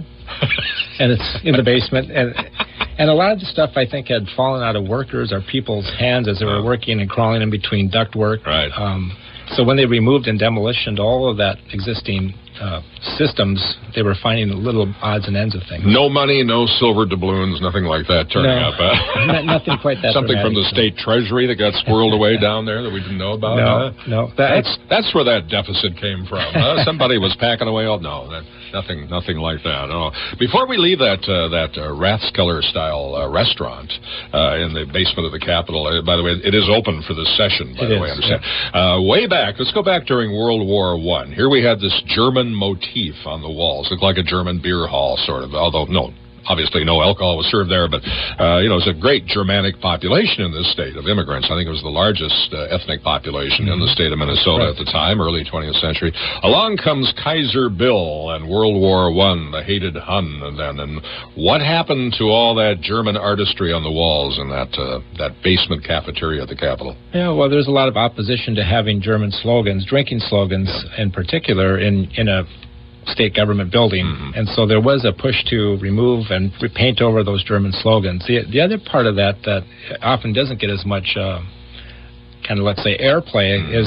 Speaker 3: and it's in the basement. And and a lot of the stuff, I think, had fallen out of workers or people's hands as they were working and crawling in between ductwork.
Speaker 1: Right.
Speaker 3: Um, so when they removed and demolished all of that existing uh, systems, they were finding little odds and ends of things.
Speaker 1: No money, no silver doubloons, nothing like that turning
Speaker 3: no,
Speaker 1: up. Huh?
Speaker 3: N- nothing quite that
Speaker 1: Something from the
Speaker 3: so.
Speaker 1: state treasury that got squirreled away down there that we didn't know about?
Speaker 3: No,
Speaker 1: huh?
Speaker 3: no.
Speaker 1: That, that's that's where that deficit came from. Huh? Somebody was packing away all... No, that, nothing nothing like that. No. Before we leave that uh, that uh, Rathskeller-style uh, restaurant uh, in the basement of the Capitol, uh, by the way, it is open for this session, by
Speaker 3: it
Speaker 1: the
Speaker 3: is,
Speaker 1: way, I understand.
Speaker 3: Yeah.
Speaker 1: Uh, way back, let's go back during World War One. Here we had this German motif on the walls. Looked like a German beer hall, sort of, although, no, obviously no alcohol was served there, but, uh, you know, it's a great Germanic population in this state of immigrants. I think it was the largest uh, ethnic population mm-hmm. in the state of Minnesota right. at the time, early twentieth century. Along comes Kaiser Bill and World War One, the hated Hun, and then, and what happened to all that German artistry on the walls in that, uh, that basement cafeteria at the Capitol?
Speaker 3: Yeah, well, there's a lot of opposition to having German slogans, drinking slogans in particular, in, in a state government building, mm-hmm. and so there was a push to remove and repaint over those German slogans. The the other part of that that often doesn't get as much uh, kind of, let's say, airplay mm-hmm. is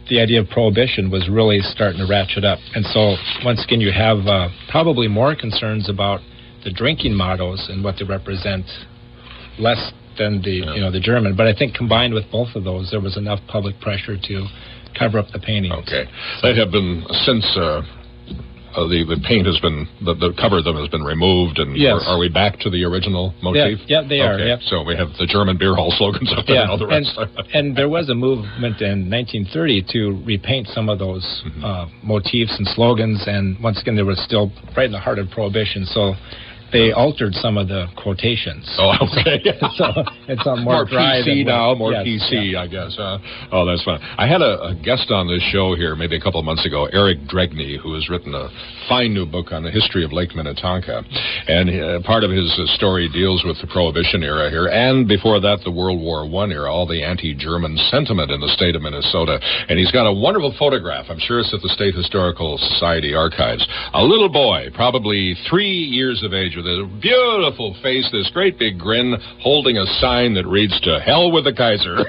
Speaker 3: the idea of prohibition was really starting to ratchet up. And so, once again, you have uh, probably more concerns about the drinking mottos and what they represent, less than the yeah. you know the German. But I think combined with both of those, there was enough public pressure to cover up the paintings.
Speaker 1: Okay, they have been since. Uh, Uh, the the paint has been the, the cover of them has been removed, and
Speaker 3: yes.
Speaker 1: are, are we back to the original motif?
Speaker 3: Yeah, yeah they
Speaker 1: okay.
Speaker 3: are. Yep.
Speaker 1: So we have the German beer hall slogans up there
Speaker 3: yeah.
Speaker 1: and all the rest.
Speaker 3: And, and there was a movement in nineteen thirty to repaint some of those mm-hmm. uh, motifs and slogans, and once again, they were still right in the heart of Prohibition. So they altered some of the quotations.
Speaker 1: Oh, okay.
Speaker 3: so it's on more,
Speaker 1: more
Speaker 3: dry
Speaker 1: P C
Speaker 3: than
Speaker 1: now, more
Speaker 3: yes,
Speaker 1: P C,
Speaker 3: yeah.
Speaker 1: I guess. Uh, oh, that's fun. I had a, a guest on this show here maybe a couple of months ago, Eric Dregney, who has written a fine new book on the history of Lake Minnetonka. And uh, part of his uh, story deals with the Prohibition era here, and before that, the World War One era, all the anti-German sentiment in the state of Minnesota. And he's got a wonderful photograph. I'm sure it's at the State Historical Society archives. A little boy, probably three years of age, with a beautiful Beautiful face, this great big grin, holding a sign that reads, "To hell with the Kaiser."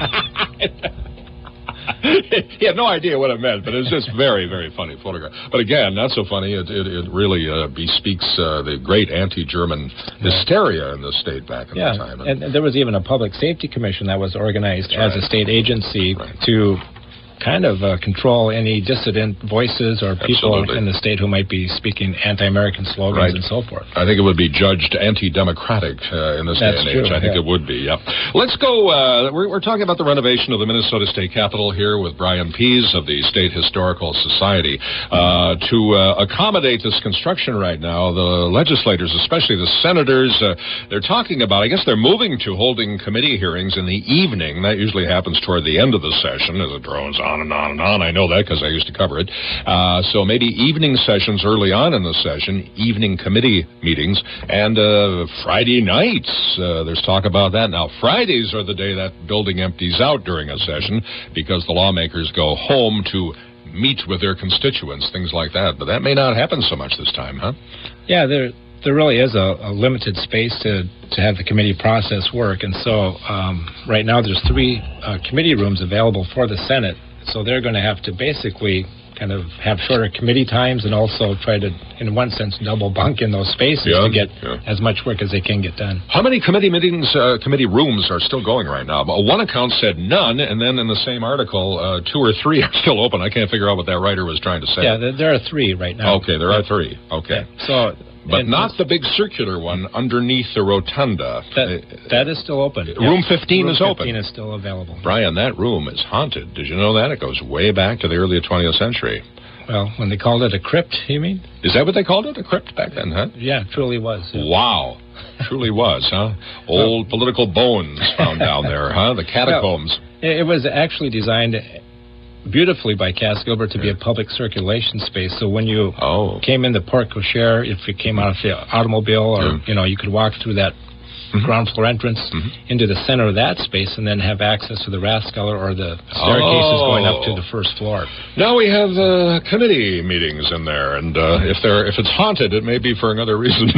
Speaker 1: He had no idea what it meant, but it was just very, very funny photograph. But again, not so funny. It, it, it really uh, bespeaks uh, the great anti-German hysteria in the state back in
Speaker 3: yeah.
Speaker 1: the time.
Speaker 3: And, and there was even a public safety commission that was organized
Speaker 1: That's
Speaker 3: as
Speaker 1: right.
Speaker 3: a state agency
Speaker 1: right.
Speaker 3: to kind of uh, control any dissident voices or people
Speaker 1: Absolutely.
Speaker 3: in the state who might be speaking anti-American slogans
Speaker 1: Right.
Speaker 3: and so forth.
Speaker 1: I think it would be judged anti-democratic uh, in this
Speaker 3: That's
Speaker 1: day and age.
Speaker 3: true,
Speaker 1: I think
Speaker 3: yeah.
Speaker 1: it would be, yeah. Let's go, uh, we're, we're talking about the renovation of the Minnesota State Capitol here with Brian Pease of the State Historical Society. Uh, to uh, accommodate this construction right now, the legislators, especially the senators, uh, they're talking about, I guess they're moving to holding committee hearings in the evening. That usually happens toward the end of the session as it drones on and on and on. I know that because I used to cover it. Uh, so maybe evening sessions early on in the session, evening committee meetings, and uh, Friday nights. Uh, there's talk about that. Now, Fridays are the day that building empties out during a session because the lawmakers go home to meet with their constituents, things like that. But that may not happen so much this time, huh?
Speaker 3: Yeah, there there really is a, a limited space to, to have the committee process work. And so um, right now there's three uh, committee rooms available for the Senate. So they're going to have to basically kind of have shorter committee times and also try to, in one sense, double bunk in those spaces
Speaker 1: yeah,
Speaker 3: to get
Speaker 1: yeah.
Speaker 3: as much work as they can get done.
Speaker 1: How many committee meetings, uh, committee rooms are still going right now? One account said none, and then in the same article, uh, two or three are still open. I can't figure out what that writer was trying to say.
Speaker 3: Yeah, there, there are three right now.
Speaker 1: Okay, there are three. Okay.
Speaker 3: Yeah. So...
Speaker 1: But not the big circular one underneath the rotunda.
Speaker 3: That, that is still open.
Speaker 1: Room fifteen
Speaker 3: room
Speaker 1: is open.
Speaker 3: fifteen is still available.
Speaker 1: Brian, that room is haunted. Did you know that? It goes way back to the early twentieth century.
Speaker 3: Well, when they called it a crypt, you mean?
Speaker 1: Is that what they called it? A crypt back then, huh?
Speaker 3: Yeah, it truly was. Yeah.
Speaker 1: Wow. Truly was, huh? Old well, political bones found down there, huh? The catacombs.
Speaker 3: Well, it was actually designed beautifully by Cass Gilbert to yeah. be a public circulation space. So when you
Speaker 1: oh.
Speaker 3: came into Port Cochere, if you came out of the automobile, or
Speaker 1: yeah.
Speaker 3: you know, you could walk through that mm-hmm. ground floor entrance mm-hmm. into the center of that space, and then have access to the Rathskeller or the staircases
Speaker 1: oh.
Speaker 3: going up to the first floor.
Speaker 1: Now we have uh, committee meetings in there, and uh, if they're if it's haunted, it may be for another reason.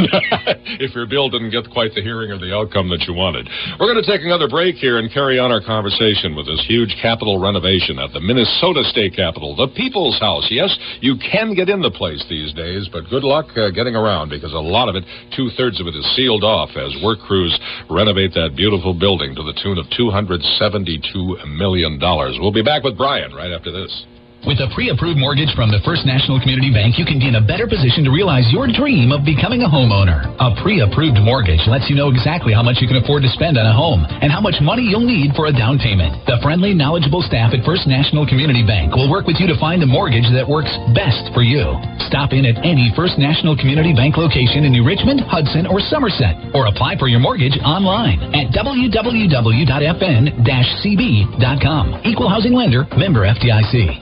Speaker 1: If your bill didn't get quite the hearing or the outcome that you wanted. We're going to take another break here and carry on our conversation with this huge Capitol renovation at the Minnesota State Capitol, the People's House. Yes, you can get in the place these days, but good luck uh, getting around, because a lot of it, two-thirds of it, is sealed off as work crews renovate that beautiful building to the tune of two hundred seventy-two million dollars. We'll be back with Brian right after this.
Speaker 9: With a pre-approved mortgage from the First National Community Bank, you can be in a better position to realize your dream of becoming a homeowner. A pre-approved mortgage lets you know exactly how much you can afford to spend on a home and how much money you'll need for a down payment. The friendly, knowledgeable staff at First National Community Bank will work with you to find the mortgage that works best for you. Stop in at any First National Community Bank location in New Richmond, Hudson, or Somerset, or apply for your mortgage online at w w w dot f n dash c b dot com. Equal housing lender, member F D I C.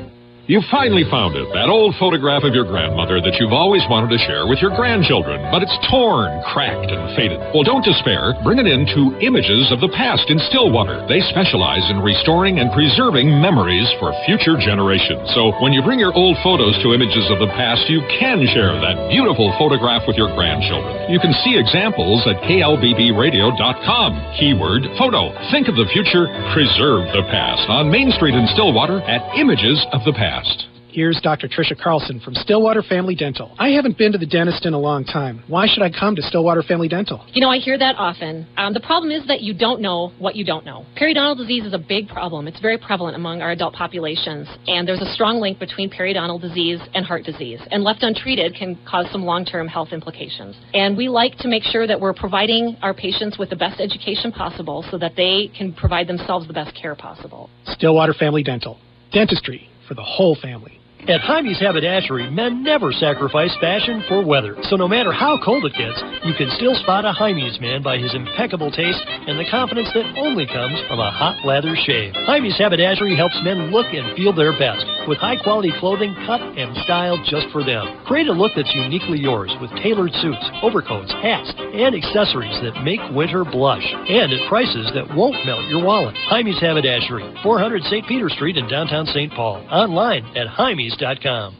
Speaker 1: You finally found it, that old photograph of your grandmother that you've always wanted to share with your grandchildren, but it's torn, cracked, and faded. Well, don't despair. Bring it in to Images of the Past in Stillwater. They specialize in restoring and preserving memories for future generations. So when you bring your old photos to Images of the Past, you can share that beautiful photograph with your grandchildren. You can see examples at K L B B radio dot com. Keyword photo. Think of the future, preserve the past. On Main Street in Stillwater at Images of the Past.
Speaker 10: Here's Doctor Tricia Carlson from Stillwater Family Dental. I haven't been to the dentist in a long time. Why should I come to Stillwater Family Dental?
Speaker 11: You know, I hear that often. Um, the problem is that you don't know what you don't know. Periodontal disease is a big problem. It's very prevalent among our adult populations, and there's a strong link between periodontal disease and heart disease, and left untreated can cause some long-term health implications. And we like to make sure that we're providing our patients with the best education possible so that they can provide themselves the best care possible.
Speaker 10: Stillwater Family Dental. Dentistry for the whole family.
Speaker 4: At Jaime's Haberdashery, men never sacrifice fashion for weather. So no matter how cold it gets, you can still spot a Jaime's man by his impeccable taste and the confidence that only comes from a hot lather shave. Jaime's Haberdashery helps men look and feel their best with high-quality clothing cut and styled just for them. Create a look that's uniquely yours with tailored suits, overcoats, hats, and accessories that make winter blush. And at prices that won't melt your wallet. Jaime's Haberdashery, four hundred Saint Peter Street in downtown Saint Paul. Online at Jaime's dot com.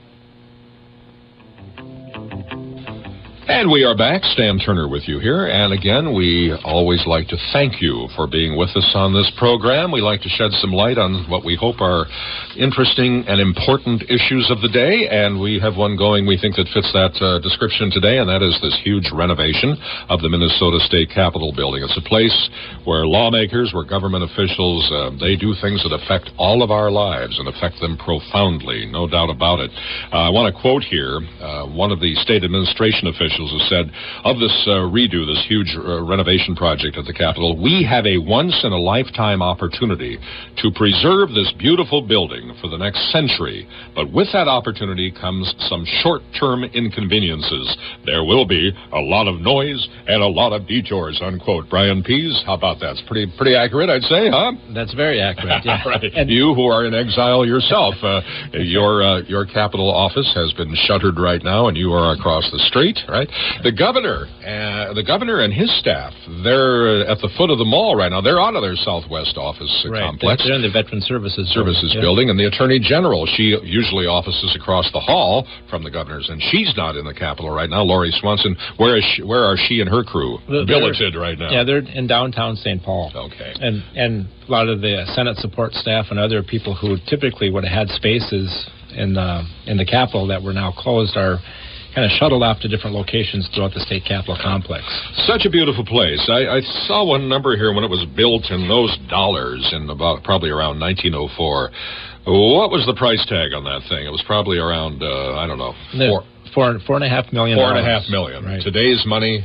Speaker 1: And we are back. Stan Turner with you here. And again, we always like to thank you for being with us on this program. We like to shed some light on what we hope are interesting and important issues of the day. And we have one going, we think, that fits that uh, description today, and that is this huge renovation of the Minnesota State Capitol building. It's a place where lawmakers, where government officials, uh, they do things that affect all of our lives and affect them profoundly, no doubt about it. Uh, I want to quote here uh, one of the state administration officials has said of this uh, redo, this huge uh, renovation project at the Capitol, we have a once-in-a-lifetime opportunity to preserve this beautiful building for the next century. But with that opportunity comes some short-term inconveniences. There will be a lot of noise and a lot of detours, unquote. Brian Pease, how about that? It's pretty, pretty accurate, I'd say, huh?
Speaker 3: That's very accurate, yeah.
Speaker 1: Right. And you who are in exile yourself, uh, your, uh, your Capitol office has been shuttered right now, and you are across the street, right? The governor, uh, the governor and his staff, they're at the foot of the mall right now. They're out of their Southwest office
Speaker 3: right.
Speaker 1: complex.
Speaker 3: They're in the Veteran Services
Speaker 1: Services
Speaker 3: building,
Speaker 1: building, and the Attorney General, she usually offices across the hall from the governor's, and she's not in the Capitol right now. Lori Swanson, where is she, where are she and her crew
Speaker 3: they're,
Speaker 1: billeted right now?
Speaker 3: Yeah, they're in downtown Saint Paul.
Speaker 1: Okay.
Speaker 3: And and a lot of the Senate support staff and other people who typically would have had spaces in the in the Capitol that were now closed are kind of shuttled off to different locations throughout the state capitol complex.
Speaker 1: Such a beautiful place. I, I saw one number here when it was built in those dollars in about probably around nineteen oh four. What was the price tag on that thing? It was probably around, uh, I don't know, four.
Speaker 3: Four, four and a half million.
Speaker 1: Four and a half million.
Speaker 3: Right.
Speaker 1: Today's money,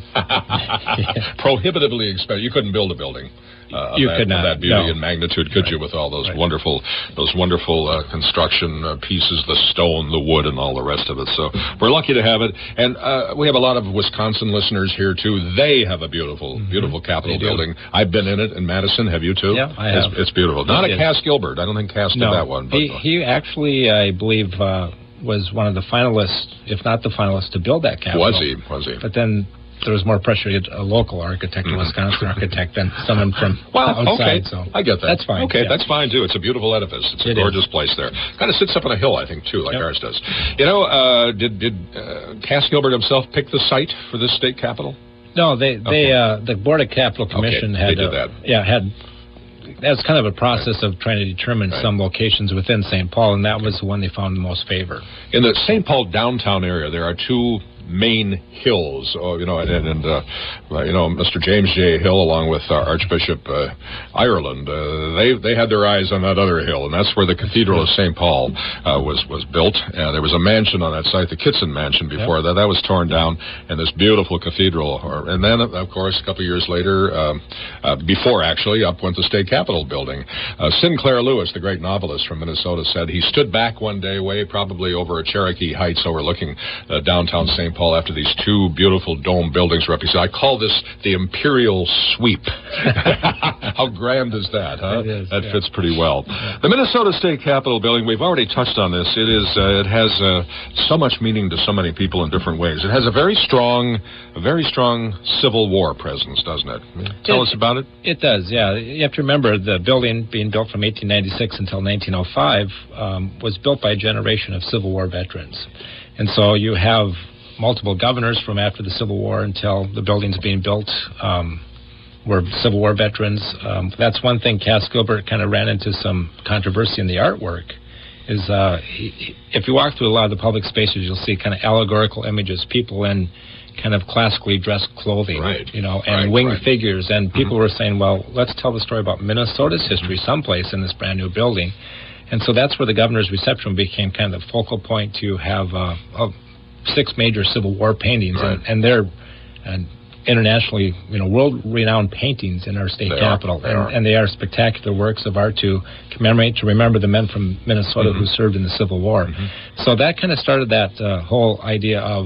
Speaker 1: yeah. prohibitively expensive. You couldn't build a building. Uh,
Speaker 3: you
Speaker 1: that,
Speaker 3: could not.
Speaker 1: That beauty
Speaker 3: no.
Speaker 1: and magnitude, could
Speaker 3: right.
Speaker 1: you, with all those
Speaker 3: right.
Speaker 1: wonderful, those wonderful uh, construction uh, pieces, the stone, the wood, and all the rest of it. So we're lucky to have it, and uh, we have a lot of Wisconsin listeners here too. They have a beautiful, mm-hmm. beautiful Capitol building. I've been in it in Madison. Have you too?
Speaker 3: Yeah, I have.
Speaker 1: It's, it's beautiful. Not a Cass Gilbert. I don't think Cass
Speaker 3: no.
Speaker 1: did that one. But
Speaker 3: he, he actually, I believe. Uh, was one of the finalists, if not the finalist, to build that Capitol.
Speaker 1: Was he? Was he?
Speaker 3: But then there was more pressure to get a local architect, mm-hmm. a Wisconsin architect, than someone from
Speaker 1: well,
Speaker 3: outside.
Speaker 1: Okay.
Speaker 3: So
Speaker 1: I get that.
Speaker 3: That's fine.
Speaker 1: Okay,
Speaker 3: yeah.
Speaker 1: that's fine, too. It's a beautiful edifice. It's a
Speaker 3: it
Speaker 1: gorgeous
Speaker 3: is.
Speaker 1: place there. Kind of sits up on a hill, I think, too, like
Speaker 3: yep.
Speaker 1: ours does. You know, uh, did, did uh, Cass Gilbert himself pick the site for this state capitol?
Speaker 3: No, they,
Speaker 1: okay.
Speaker 3: they uh, the Board of Capitol Commission
Speaker 1: okay.
Speaker 3: had...
Speaker 1: They did
Speaker 3: uh,
Speaker 1: that.
Speaker 3: Yeah, had... That was kind of a process right. of trying to determine right. some locations within Saint Paul, and that was the one they found the most favor.
Speaker 1: In the Saint Paul downtown area, there are two main hills, oh, you know, and, and uh, you know, Mister James J. Hill, along with uh, Archbishop uh, Ireland, uh, they they had their eyes on that other hill, and that's where the Cathedral of Saint Paul uh, was was built. Uh, there was a mansion on that site, the Kitson Mansion, before yep. that. That was torn down, and this beautiful cathedral. Or, and then, of course, a couple years later, um, uh, before actually, up went the State Capitol building. Uh, Sinclair Lewis, the great novelist from Minnesota, said he stood back one day, way probably over at Cherokee Heights, overlooking uh, downtown Saint Saint Paul after these two beautiful dome buildings were up. He said, I call this the Imperial Sweep. How grand is that, huh?
Speaker 3: It is,
Speaker 1: that
Speaker 3: yeah.
Speaker 1: fits pretty well. Yeah. The Minnesota State Capitol building, we've already touched on this. It is. Uh, it has uh, so much meaning to so many people in different ways. It has a very strong, a very strong Civil War presence, doesn't it? Tell
Speaker 3: it,
Speaker 1: us about it.
Speaker 3: It does, yeah. You have to remember the building being built from eighteen ninety-six until nineteen oh five um, was built by a generation of Civil War veterans. And so you have multiple governors from after the Civil War until the building's being built um, were Civil War veterans. Um, that's one thing Cass Gilbert kind of ran into some controversy in the artwork, is uh, he, if you walk through a lot of the public spaces, you'll see kind of allegorical images, people in kind of classically dressed clothing,
Speaker 1: right.
Speaker 3: you know, and
Speaker 1: right,
Speaker 3: winged
Speaker 1: right.
Speaker 3: figures. And people
Speaker 1: mm-hmm.
Speaker 3: were saying, well, let's tell the story about Minnesota's history someplace in this brand new building. And so that's where the governor's reception became kind of the focal point to have uh, uh, six major Civil War paintings,
Speaker 1: right.
Speaker 3: and, and they're and internationally, you know, world-renowned paintings in our state
Speaker 1: they
Speaker 3: capital,
Speaker 1: are, they
Speaker 3: and,
Speaker 1: are.
Speaker 3: and they are spectacular works of art to commemorate, to remember the men from Minnesota
Speaker 1: mm-hmm.
Speaker 3: who served in the Civil War.
Speaker 1: Mm-hmm.
Speaker 3: So that kind of started that uh, whole idea of,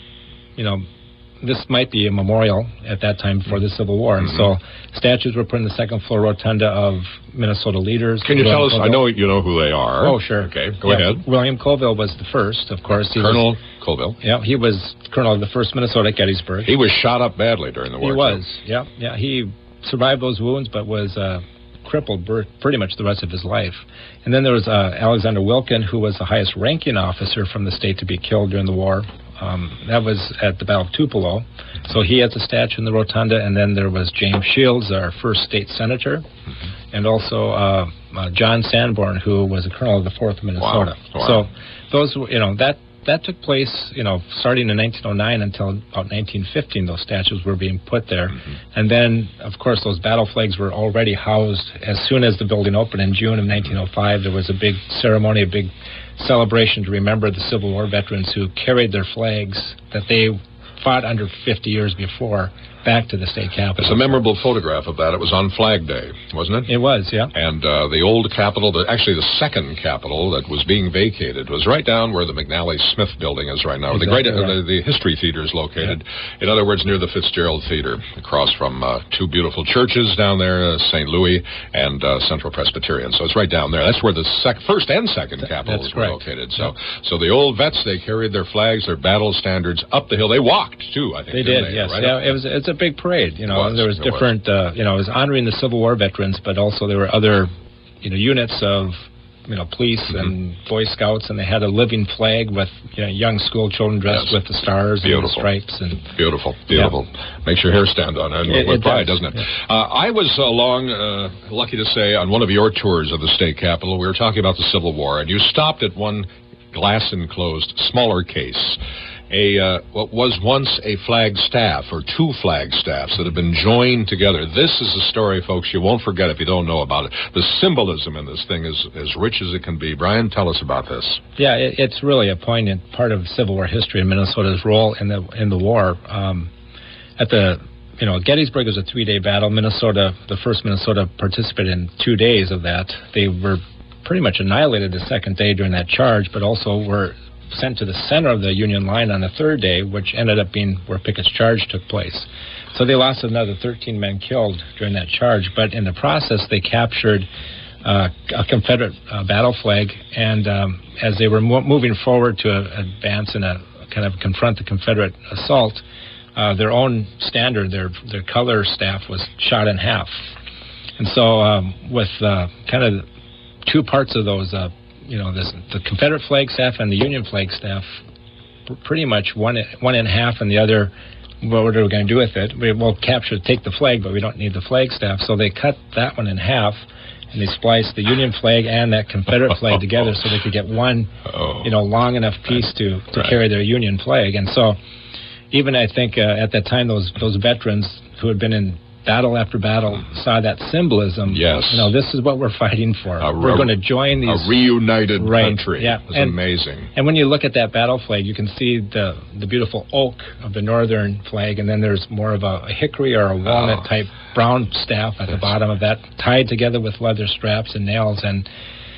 Speaker 3: you know, this might be a memorial at that time before the Civil War. And
Speaker 1: mm-hmm.
Speaker 3: so statues were put in the second floor rotunda of Minnesota leaders.
Speaker 1: Can you
Speaker 3: William
Speaker 1: tell us?
Speaker 3: Colville.
Speaker 1: I know you know who they are.
Speaker 3: Oh, sure.
Speaker 1: Okay, go
Speaker 3: yeah,
Speaker 1: ahead.
Speaker 3: William Colville was the first, of course. He
Speaker 1: Colonel
Speaker 3: was,
Speaker 1: Colville.
Speaker 3: Yeah, he was colonel of the first Minnesota at Gettysburg.
Speaker 1: He was shot up badly during the war.
Speaker 3: He was, too. yeah. Yeah, he survived those wounds, but was uh, crippled pretty much the rest of his life. And then there was uh, Alexander Wilkin, who was the highest ranking officer from the state to be killed during the war. Um, that was at the Battle of Tupelo. So he has a statue in the rotunda, and then there was James Shields, our first state senator, mm-hmm. and also uh, uh, John Sanborn, who was a colonel of the fourth Minnesota.
Speaker 1: Wow. Wow.
Speaker 3: So those, you know, that that took place, you know, starting in nineteen oh nine until about nineteen fifteen. Those statues were being put there,
Speaker 1: mm-hmm.
Speaker 3: and then, of course, those battle flags were already housed as soon as the building opened in June of nineteen oh five. There was a big ceremony, a big celebration to remember the Civil War veterans who carried their flags that they fought under fifty years before back to the state capitol.
Speaker 1: It's a memorable photograph of that. It was on Flag Day, wasn't it?
Speaker 3: It was, yeah.
Speaker 1: And uh, the old capitol, the, actually the second capitol that was being vacated, was right down where the McNally Smith building is right now.
Speaker 3: Exactly
Speaker 1: the great,
Speaker 3: right.
Speaker 1: uh, the, the History Theater is located.
Speaker 3: Yeah.
Speaker 1: In other words, near the Fitzgerald Theater, across from uh, two beautiful churches down there, uh, Saint Louis and uh, Central Presbyterian. So it's right down there. That's where the sec- first and second
Speaker 3: Th-
Speaker 1: capitals were located. So,
Speaker 3: yeah.
Speaker 1: so the old vets, they carried their flags, their battle standards up the hill. They walked too, I think.
Speaker 3: They did,
Speaker 1: they?
Speaker 3: yes.
Speaker 1: Right
Speaker 3: yeah, it was. It's a big parade. You know,
Speaker 1: was,
Speaker 3: there was different. Was. Uh, you know, it was honoring the Civil War veterans, but also there were other, you know, units of, you know, police mm-hmm. and Boy Scouts, and they had a living flag with, you know, young school children dressed
Speaker 1: yes.
Speaker 3: with the stars
Speaker 1: beautiful.
Speaker 3: and the stripes. And
Speaker 1: beautiful, beautiful. Yeah. Makes your hair stand on end
Speaker 3: it,
Speaker 1: with
Speaker 3: it
Speaker 1: pride,
Speaker 3: does.
Speaker 1: doesn't it?
Speaker 3: Yeah.
Speaker 1: Uh, I was along, uh, lucky to say, on one of your tours of the state capitol. We were talking about the Civil War, and you stopped at one glass-enclosed, smaller case. A uh, what was once a flag staff, or two flag staffs that have been joined together. This is a story, folks, you won't forget if you don't know about it. The symbolism in this thing is as rich as it can be. Brian, tell us about this.
Speaker 3: Yeah, it, it's really a poignant part of Civil War history and Minnesota's role in the in the war. Um, at the you know Gettysburg was a three-day battle. Minnesota, the first Minnesota, participated in two days of that. They were pretty much annihilated the second day during that charge, but also were sent to the center of the Union line on the third day, which ended up being where Pickett's charge took place. So they lost another thirteen men killed during that charge, but in the process they captured uh, a Confederate uh, battle flag, and um, as they were mo- moving forward to uh, advance and uh, kind of confront the Confederate assault, uh, their own standard, their their color staff was shot in half. And so um, with uh, kind of two parts of those uh, you know, this, the Confederate flag staff and the Union flag staff, pretty much one one in half, and the other, well, what are we going to do with it? We will capture, take the flag, but we don't need the flag staff. So they cut that one in half, and they spliced the Union flag and that Confederate flag together so they could get one,
Speaker 1: oh.
Speaker 3: you know, long enough piece to, to
Speaker 1: right.
Speaker 3: carry their Union flag. And so even I think uh, at that time, those those veterans who had been in battle after battle saw that symbolism.
Speaker 1: Yes.
Speaker 3: You know, this is what we're fighting for.
Speaker 1: A,
Speaker 3: we're going to join these...
Speaker 1: A reunited
Speaker 3: right,
Speaker 1: country.
Speaker 3: Yeah.
Speaker 1: It's
Speaker 3: and,
Speaker 1: amazing.
Speaker 3: And when you look at that battle flag, you can see the the beautiful oak of the northern flag, and then there's more of a, a hickory or a walnut-type
Speaker 1: oh.
Speaker 3: brown staff at yes. the bottom of that, tied together with leather straps and nails. And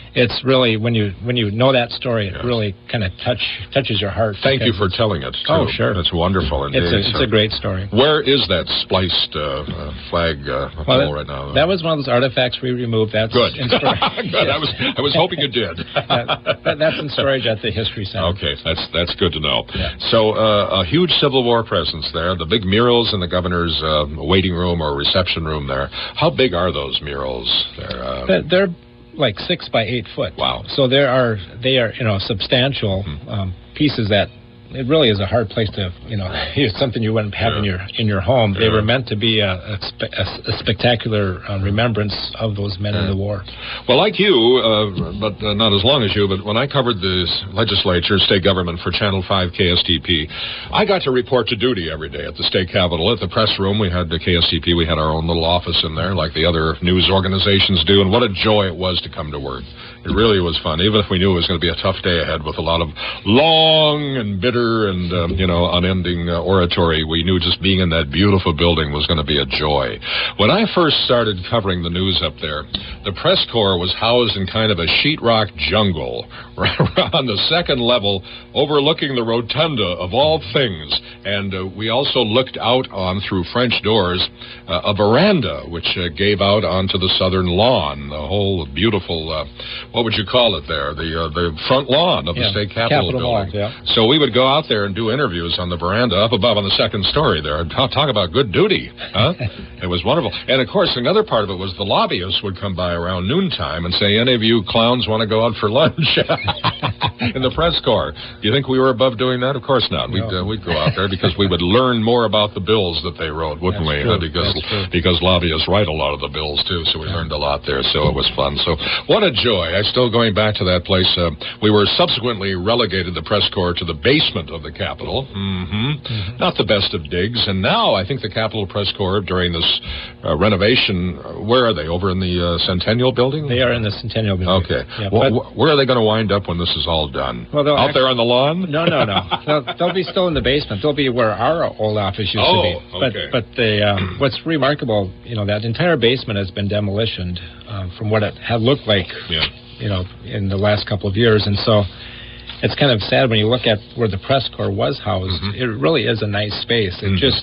Speaker 3: it's really, when you when you know that story, it
Speaker 1: yes.
Speaker 3: really kind of touch touches your heart.
Speaker 1: Thank you for telling it, too.
Speaker 3: Oh, sure.
Speaker 1: That's wonderful. Indeed.
Speaker 3: It's a, it's
Speaker 1: so,
Speaker 3: a great story.
Speaker 1: Where is that spliced uh, uh, flag uh,
Speaker 3: well,
Speaker 1: pole right now?
Speaker 3: That was one of those artifacts we removed. That's
Speaker 1: Good.
Speaker 3: In storage.
Speaker 1: Good. I was I was hoping you did.
Speaker 3: that, that's in storage at the History Center.
Speaker 1: Okay, that's that's good to know.
Speaker 3: Yeah.
Speaker 1: So uh, a huge Civil War presence there. The big murals in the governor's uh, waiting room or reception room there. How big are those murals there? Uh,
Speaker 3: they're, they're like six by eight foot.
Speaker 1: Wow.
Speaker 3: So there are they are you know substantial
Speaker 1: hmm.
Speaker 3: um, pieces that. It really is a hard place to, you know, it's something you wouldn't have
Speaker 1: yeah.
Speaker 3: in your in your home.
Speaker 1: Yeah.
Speaker 3: They were meant to be a, a, spe- a, a spectacular uh, remembrance of those men yeah. in the war.
Speaker 1: Well, like you, uh, but uh, not as long as you, but when I covered the legislature, state government for Channel five K S T P, I got to report to duty every day at the state capitol. At the press room, we had the K S T P. We had our own little office in there like the other news organizations do, and what a joy it was to come to work. It really was fun, even if we knew it was going to be a tough day ahead with a lot of long and bitter and, um, you know, unending uh, oratory. We knew just being in that beautiful building was going to be a joy. When I first started covering the news up there, the press corps was housed in kind of a sheetrock jungle right on the second level overlooking the rotunda of all things. And uh, we also looked out on, through French doors, uh, a veranda which uh, gave out onto the southern lawn, the whole beautiful... Uh, what would you call it there? The uh, the front lawn of
Speaker 3: yeah,
Speaker 1: the state capitol,
Speaker 3: capitol
Speaker 1: building.
Speaker 3: Mall, yeah.
Speaker 1: So we would go out there and do interviews on the veranda up above on the second story there. Talk, talk about good duty, huh? It was wonderful. And, of course, another part of it was the lobbyists would come by around noontime and say, any of you clowns want to go out for lunch in the press corps? Do you think we were above doing that? Of course not. We'd, uh, we'd go out there because we would learn more about the bills that they wrote, wouldn't
Speaker 3: That's
Speaker 1: we?
Speaker 3: True.
Speaker 1: Uh, because
Speaker 3: That's
Speaker 1: because lobbyists write a lot of the bills, too, so we yeah. learned a lot there. So it was fun. So what a joy. I still going back to that place. Uh, we were subsequently relegated, the press corps, to the basement of the Capitol. Mm-hmm. Mm-hmm. Not the best of digs. And now I think the Capitol Press Corps, during this uh, renovation, uh, where are they? Over in the uh, Centennial Building?
Speaker 3: They are in the Centennial Building.
Speaker 1: Okay.
Speaker 3: Yeah,
Speaker 1: well, wh- where are they going to wind up when this is all done?
Speaker 3: Well,
Speaker 1: out
Speaker 3: actually,
Speaker 1: there on the lawn?
Speaker 3: No, no, no. they'll, they'll be still in the basement. They'll be where our old office used
Speaker 1: oh,
Speaker 3: to be. But,
Speaker 1: okay.
Speaker 3: but the, um, what's remarkable, you know, that entire basement has been demolished uh, from what it had looked like. Yeah. You know, in the last couple of years. And so it's kind of sad when you look at where the press corps was housed. Mm-hmm. It really is a nice space. It mm-hmm. just,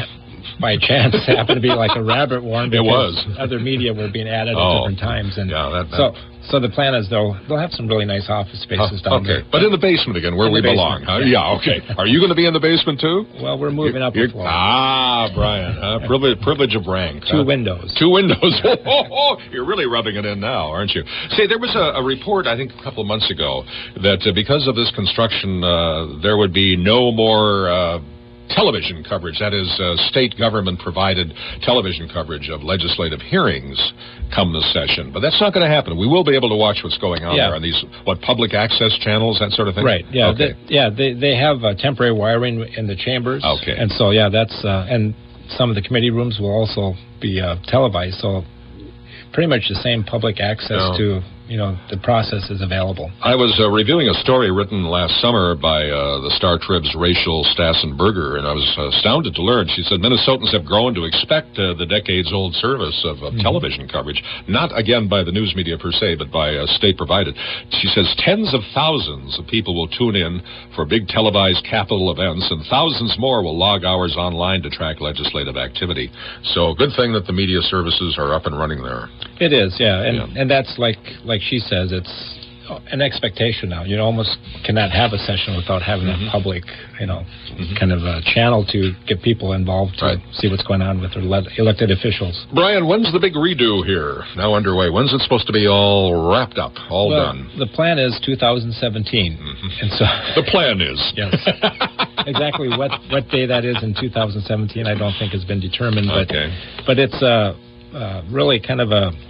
Speaker 3: by chance, happened to be like a rabbit warren because
Speaker 1: it was.
Speaker 3: other media were being added
Speaker 1: oh.
Speaker 3: at different times. And
Speaker 1: yeah, that, that.
Speaker 3: so so the plan is, though, they'll have some really nice office spaces
Speaker 1: uh,
Speaker 3: down
Speaker 1: okay.
Speaker 3: there.
Speaker 1: But in the basement again, where
Speaker 3: in
Speaker 1: we
Speaker 3: basement,
Speaker 1: belong. Huh?
Speaker 3: Yeah.
Speaker 1: yeah, okay. Are you going to be in the basement, too?
Speaker 3: Well, we're moving
Speaker 1: you're,
Speaker 3: up a floor.
Speaker 1: Ah, Brian. Huh? Privilege, privilege of rank.
Speaker 3: Two
Speaker 1: huh?
Speaker 3: windows.
Speaker 1: Two windows. oh, oh, oh, you're really rubbing it in now, aren't you? See, there was a, a report, I think, a couple of months ago, that uh, because of this construction, uh, there would be no more... Uh, television coverage, that is uh, state government-provided television coverage of legislative hearings come this session. But that's not going to happen. We will be able to watch what's going on
Speaker 3: yeah.
Speaker 1: there on these, what, public access channels, that sort of thing?
Speaker 3: Right, yeah.
Speaker 1: Okay.
Speaker 3: They, yeah, they, they have uh, temporary wiring in the chambers.
Speaker 1: Okay.
Speaker 3: And so, yeah, that's, uh, and some of the committee rooms will also be uh, televised, so pretty much the same public access no. to... you know, the process is available.
Speaker 1: I was uh, reviewing a story written last summer by uh, the Star Trib's Rachel Stassenberger, and I was uh, astounded to learn. She said Minnesotans have grown to expect uh, the decades-old service of uh, mm-hmm. television coverage, not, again, by the news media per se, but by uh, state-provided. She says tens of thousands of people will tune in for big televised Capitol events, and thousands more will log hours online to track legislative activity. So good thing that the media services are up and running there.
Speaker 3: It is, yeah, and
Speaker 1: yeah.
Speaker 3: and that's like like she says, it's an expectation now. You almost cannot have a session without having mm-hmm. a public, you know, mm-hmm. kind of a channel to get people involved to
Speaker 1: right.
Speaker 3: see what's going on with their elected officials.
Speaker 1: Brian, when's the big redo here now underway? When's it supposed to be all wrapped up, all
Speaker 3: well,
Speaker 1: done?
Speaker 3: The plan is two thousand seventeen, mm-hmm. and so
Speaker 1: the plan is
Speaker 3: yes. Exactly what what day that is in two thousand seventeen, I don't think has been determined, but
Speaker 1: okay.
Speaker 3: but it's uh, uh, really kind of a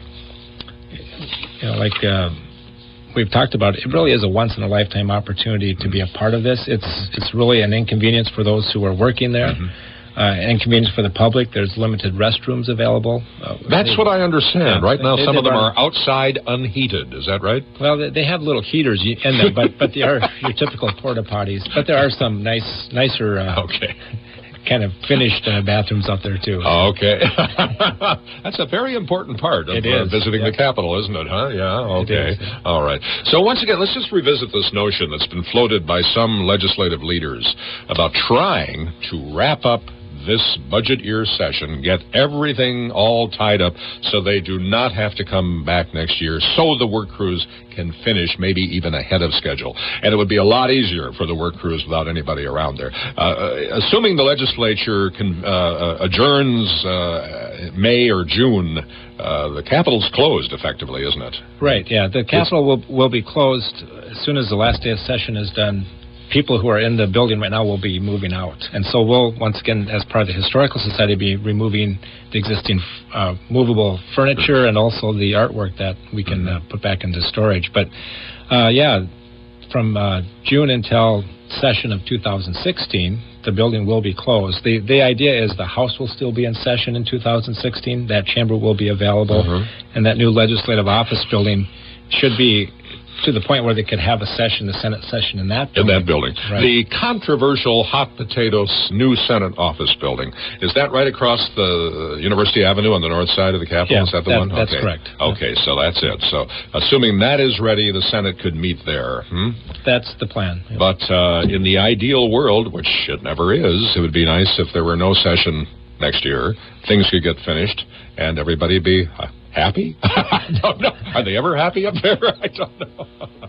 Speaker 3: you know like. Uh, We've talked about it. It really is a once-in-a-lifetime opportunity to be a part of this. It's it's really an inconvenience for those who are working there, mm-hmm. uh, an inconvenience for the public. There's limited restrooms available. Uh,
Speaker 1: That's
Speaker 3: they,
Speaker 1: what I understand.
Speaker 3: Yeah,
Speaker 1: right now,
Speaker 3: they,
Speaker 1: some
Speaker 3: they
Speaker 1: of them
Speaker 3: run,
Speaker 1: are outside unheated. Is that right?
Speaker 3: Well, they, they have little heaters in them, but but they are your typical porta potties. But there are some nice, nicer. Uh,
Speaker 1: okay.
Speaker 3: kind of finished uh, bathrooms out there, too.
Speaker 1: Oh, okay. That's a very important part of
Speaker 3: it is.
Speaker 1: Uh, visiting
Speaker 3: yeah.
Speaker 1: the Capitol, isn't it, huh? Yeah, okay.
Speaker 3: It is, yeah.
Speaker 1: All right. So once again, let's just revisit this notion that's been floated by some legislative leaders about trying to wrap up this budget year session, get everything all tied up so they do not have to come back next year, so the work crews can finish maybe even ahead of schedule. And it would be a lot easier for the work crews without anybody around there. Uh, assuming the legislature can, uh, adjourns uh, May or June, uh, the Capitol's closed effectively, isn't it?
Speaker 3: Right, yeah. The Capitol will, will be closed as soon as the last day of session is done. People who are in the building right now will be moving out. And so we'll, once again, as part of the Historical Society, be removing the existing uh, movable furniture and also the artwork that we can uh, put back into storage. But, uh, yeah, from uh, June until session of two thousand sixteen, the building will be closed. The the idea is the House will still be in session in two thousand sixteen. That chamber will be available. Mm-hmm. And that new legislative office building should be to the point where they could have a session, the Senate session in that building.
Speaker 1: In that building.
Speaker 3: Right.
Speaker 1: The controversial hot potatoes new Senate office building. Is that right across the University Avenue on the north side of the Capitol?
Speaker 3: Yeah,
Speaker 1: is that the
Speaker 3: that,
Speaker 1: one?
Speaker 3: That's
Speaker 1: okay.
Speaker 3: correct.
Speaker 1: Okay, so that's it. So assuming that is ready, the Senate could meet there. Hmm?
Speaker 3: That's the plan.
Speaker 1: Yep. But uh, in the ideal world, which it never is, it would be nice if there were no session next year, things could get finished, and everybody be uh, happy? I don't know. Are they ever happy up there? I don't know.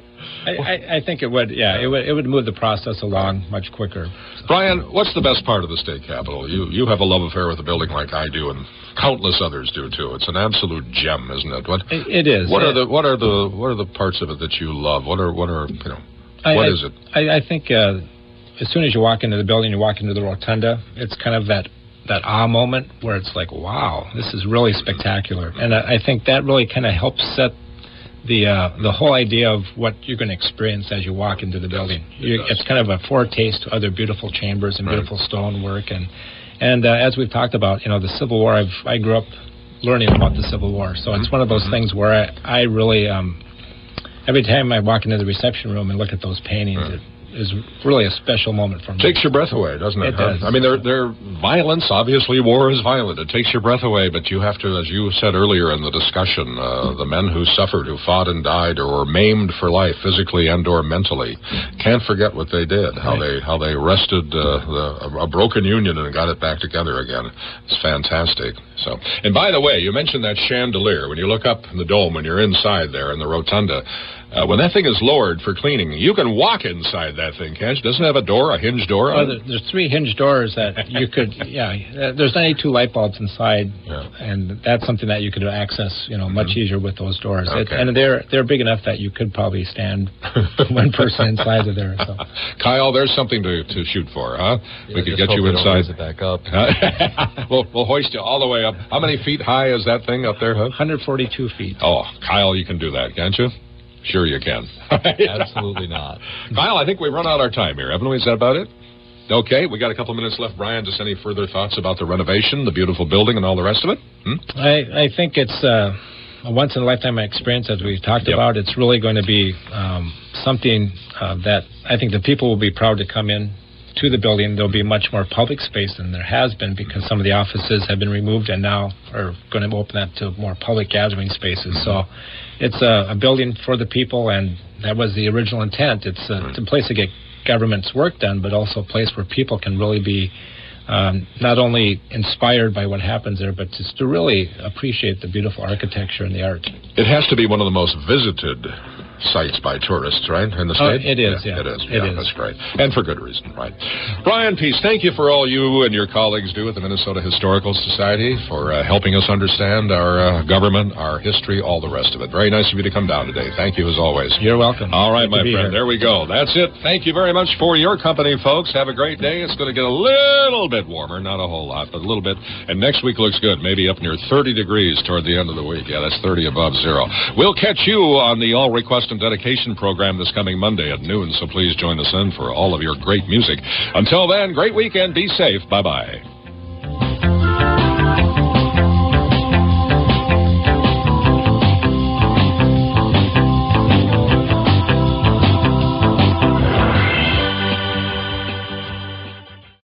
Speaker 3: I, I, I think it would, yeah, it would it would move the process along much quicker. So.
Speaker 1: Brian, what's the best part of the state capitol? You you have a love affair with the building like I do, and countless others do too. It's an absolute gem, isn't it? What
Speaker 3: it, it is.
Speaker 1: What
Speaker 3: it,
Speaker 1: are the what are the what are the parts of it that you love? What are what are you know?
Speaker 3: I,
Speaker 1: what
Speaker 3: I,
Speaker 1: is it?
Speaker 3: I, I think uh, as soon as you walk into the building, you walk into the rotunda. It's kind of that. that ah moment where it's like, wow, this is really spectacular. And I, I think that really kind of helps set the uh, the whole idea of what you're going to experience as you walk into the building. You, it's kind of a foretaste to other beautiful chambers and beautiful right. stonework. And and uh, as we've talked about, you know, the Civil War, I've, I grew up learning about the Civil War. So mm-hmm. it's one of those mm-hmm. things where I, I really, um, every time I walk into the reception room and look at those paintings, right. it, is really a special moment for me.
Speaker 1: Takes your breath away, doesn't it?
Speaker 3: It huh? does.
Speaker 1: I mean, they're, they're violence. Obviously, war is violent. It takes your breath away, but you have to, as you said earlier in the discussion, uh, the men who suffered, who fought and died, or were maimed for life, physically and or mentally, can't forget what they did, how right. they how they wrested uh, the, a broken union and got it back together again. It's fantastic. So, and by the way, you mentioned that chandelier. When you look up in the dome, when you're inside there in the rotunda, Uh, when that thing is lowered for cleaning, you can walk inside that thing, can't you? Doesn't it have a door, a hinge door?
Speaker 3: Well, there, there's three hinge doors that you could, yeah, there's ninety-two light bulbs inside, yeah. and that's something that you could access, you know, much mm-hmm. easier with those doors. Okay. It, and they're they're big enough that you could probably stand one person inside of there. So.
Speaker 1: Kyle, there's something to, to shoot for, huh?
Speaker 2: Yeah,
Speaker 1: we could get you inside.
Speaker 2: It back up.
Speaker 1: we'll, we'll hoist you all the way up. How many feet high is that thing up there, huh?
Speaker 3: one hundred forty-two feet.
Speaker 1: Oh, Kyle, you can do that, can't you? Sure you can.
Speaker 2: Absolutely not.
Speaker 1: Kyle, I think we've run out our time here, haven't we? Is that about it? Okay, we got a couple minutes left. Brian, just any further thoughts about the renovation, the beautiful building, and all the rest of it? Hmm?
Speaker 3: I, I think it's uh, a once-in-a-lifetime experience, as we've talked yep. about. It's really going to be um, something uh, that I think the people will be proud to come in to the building. There'll be much more public space than there has been because some of the offices have been removed and now are going to open up to more public gathering spaces. So it's a, a building for the people, and that was the original intent. It's a, it's a place to get government's work done, but also a place where people can really be um, not only inspired by what happens there, but just to really appreciate the beautiful architecture and the art.
Speaker 1: It has to be one of the most visited sites by tourists, right, in the state?
Speaker 3: Oh, it is, yeah.
Speaker 1: yeah. It is,
Speaker 3: it
Speaker 1: yeah,
Speaker 3: is.
Speaker 1: That's great. And for good reason, right. Brian Peace, thank you for all you and your colleagues do at the Minnesota Historical Society, for uh, helping us understand our uh, government, our history, all the rest of it. Very nice of you to come down today. Thank you, as always.
Speaker 3: You're welcome.
Speaker 1: All right,
Speaker 3: Good
Speaker 1: my friend,
Speaker 3: here.
Speaker 1: there we go. That's it. Thank you very much for your company, folks. Have a great day. It's going to get a little bit warmer, not a whole lot, but a little bit. And next week looks good, maybe up near thirty degrees toward the end of the week. Yeah, that's thirty above zero. We'll catch you on the All Request and Dedication program this coming Monday at noon, so please join us in for all of your great music. Until then, great weekend. Be safe. Bye-bye.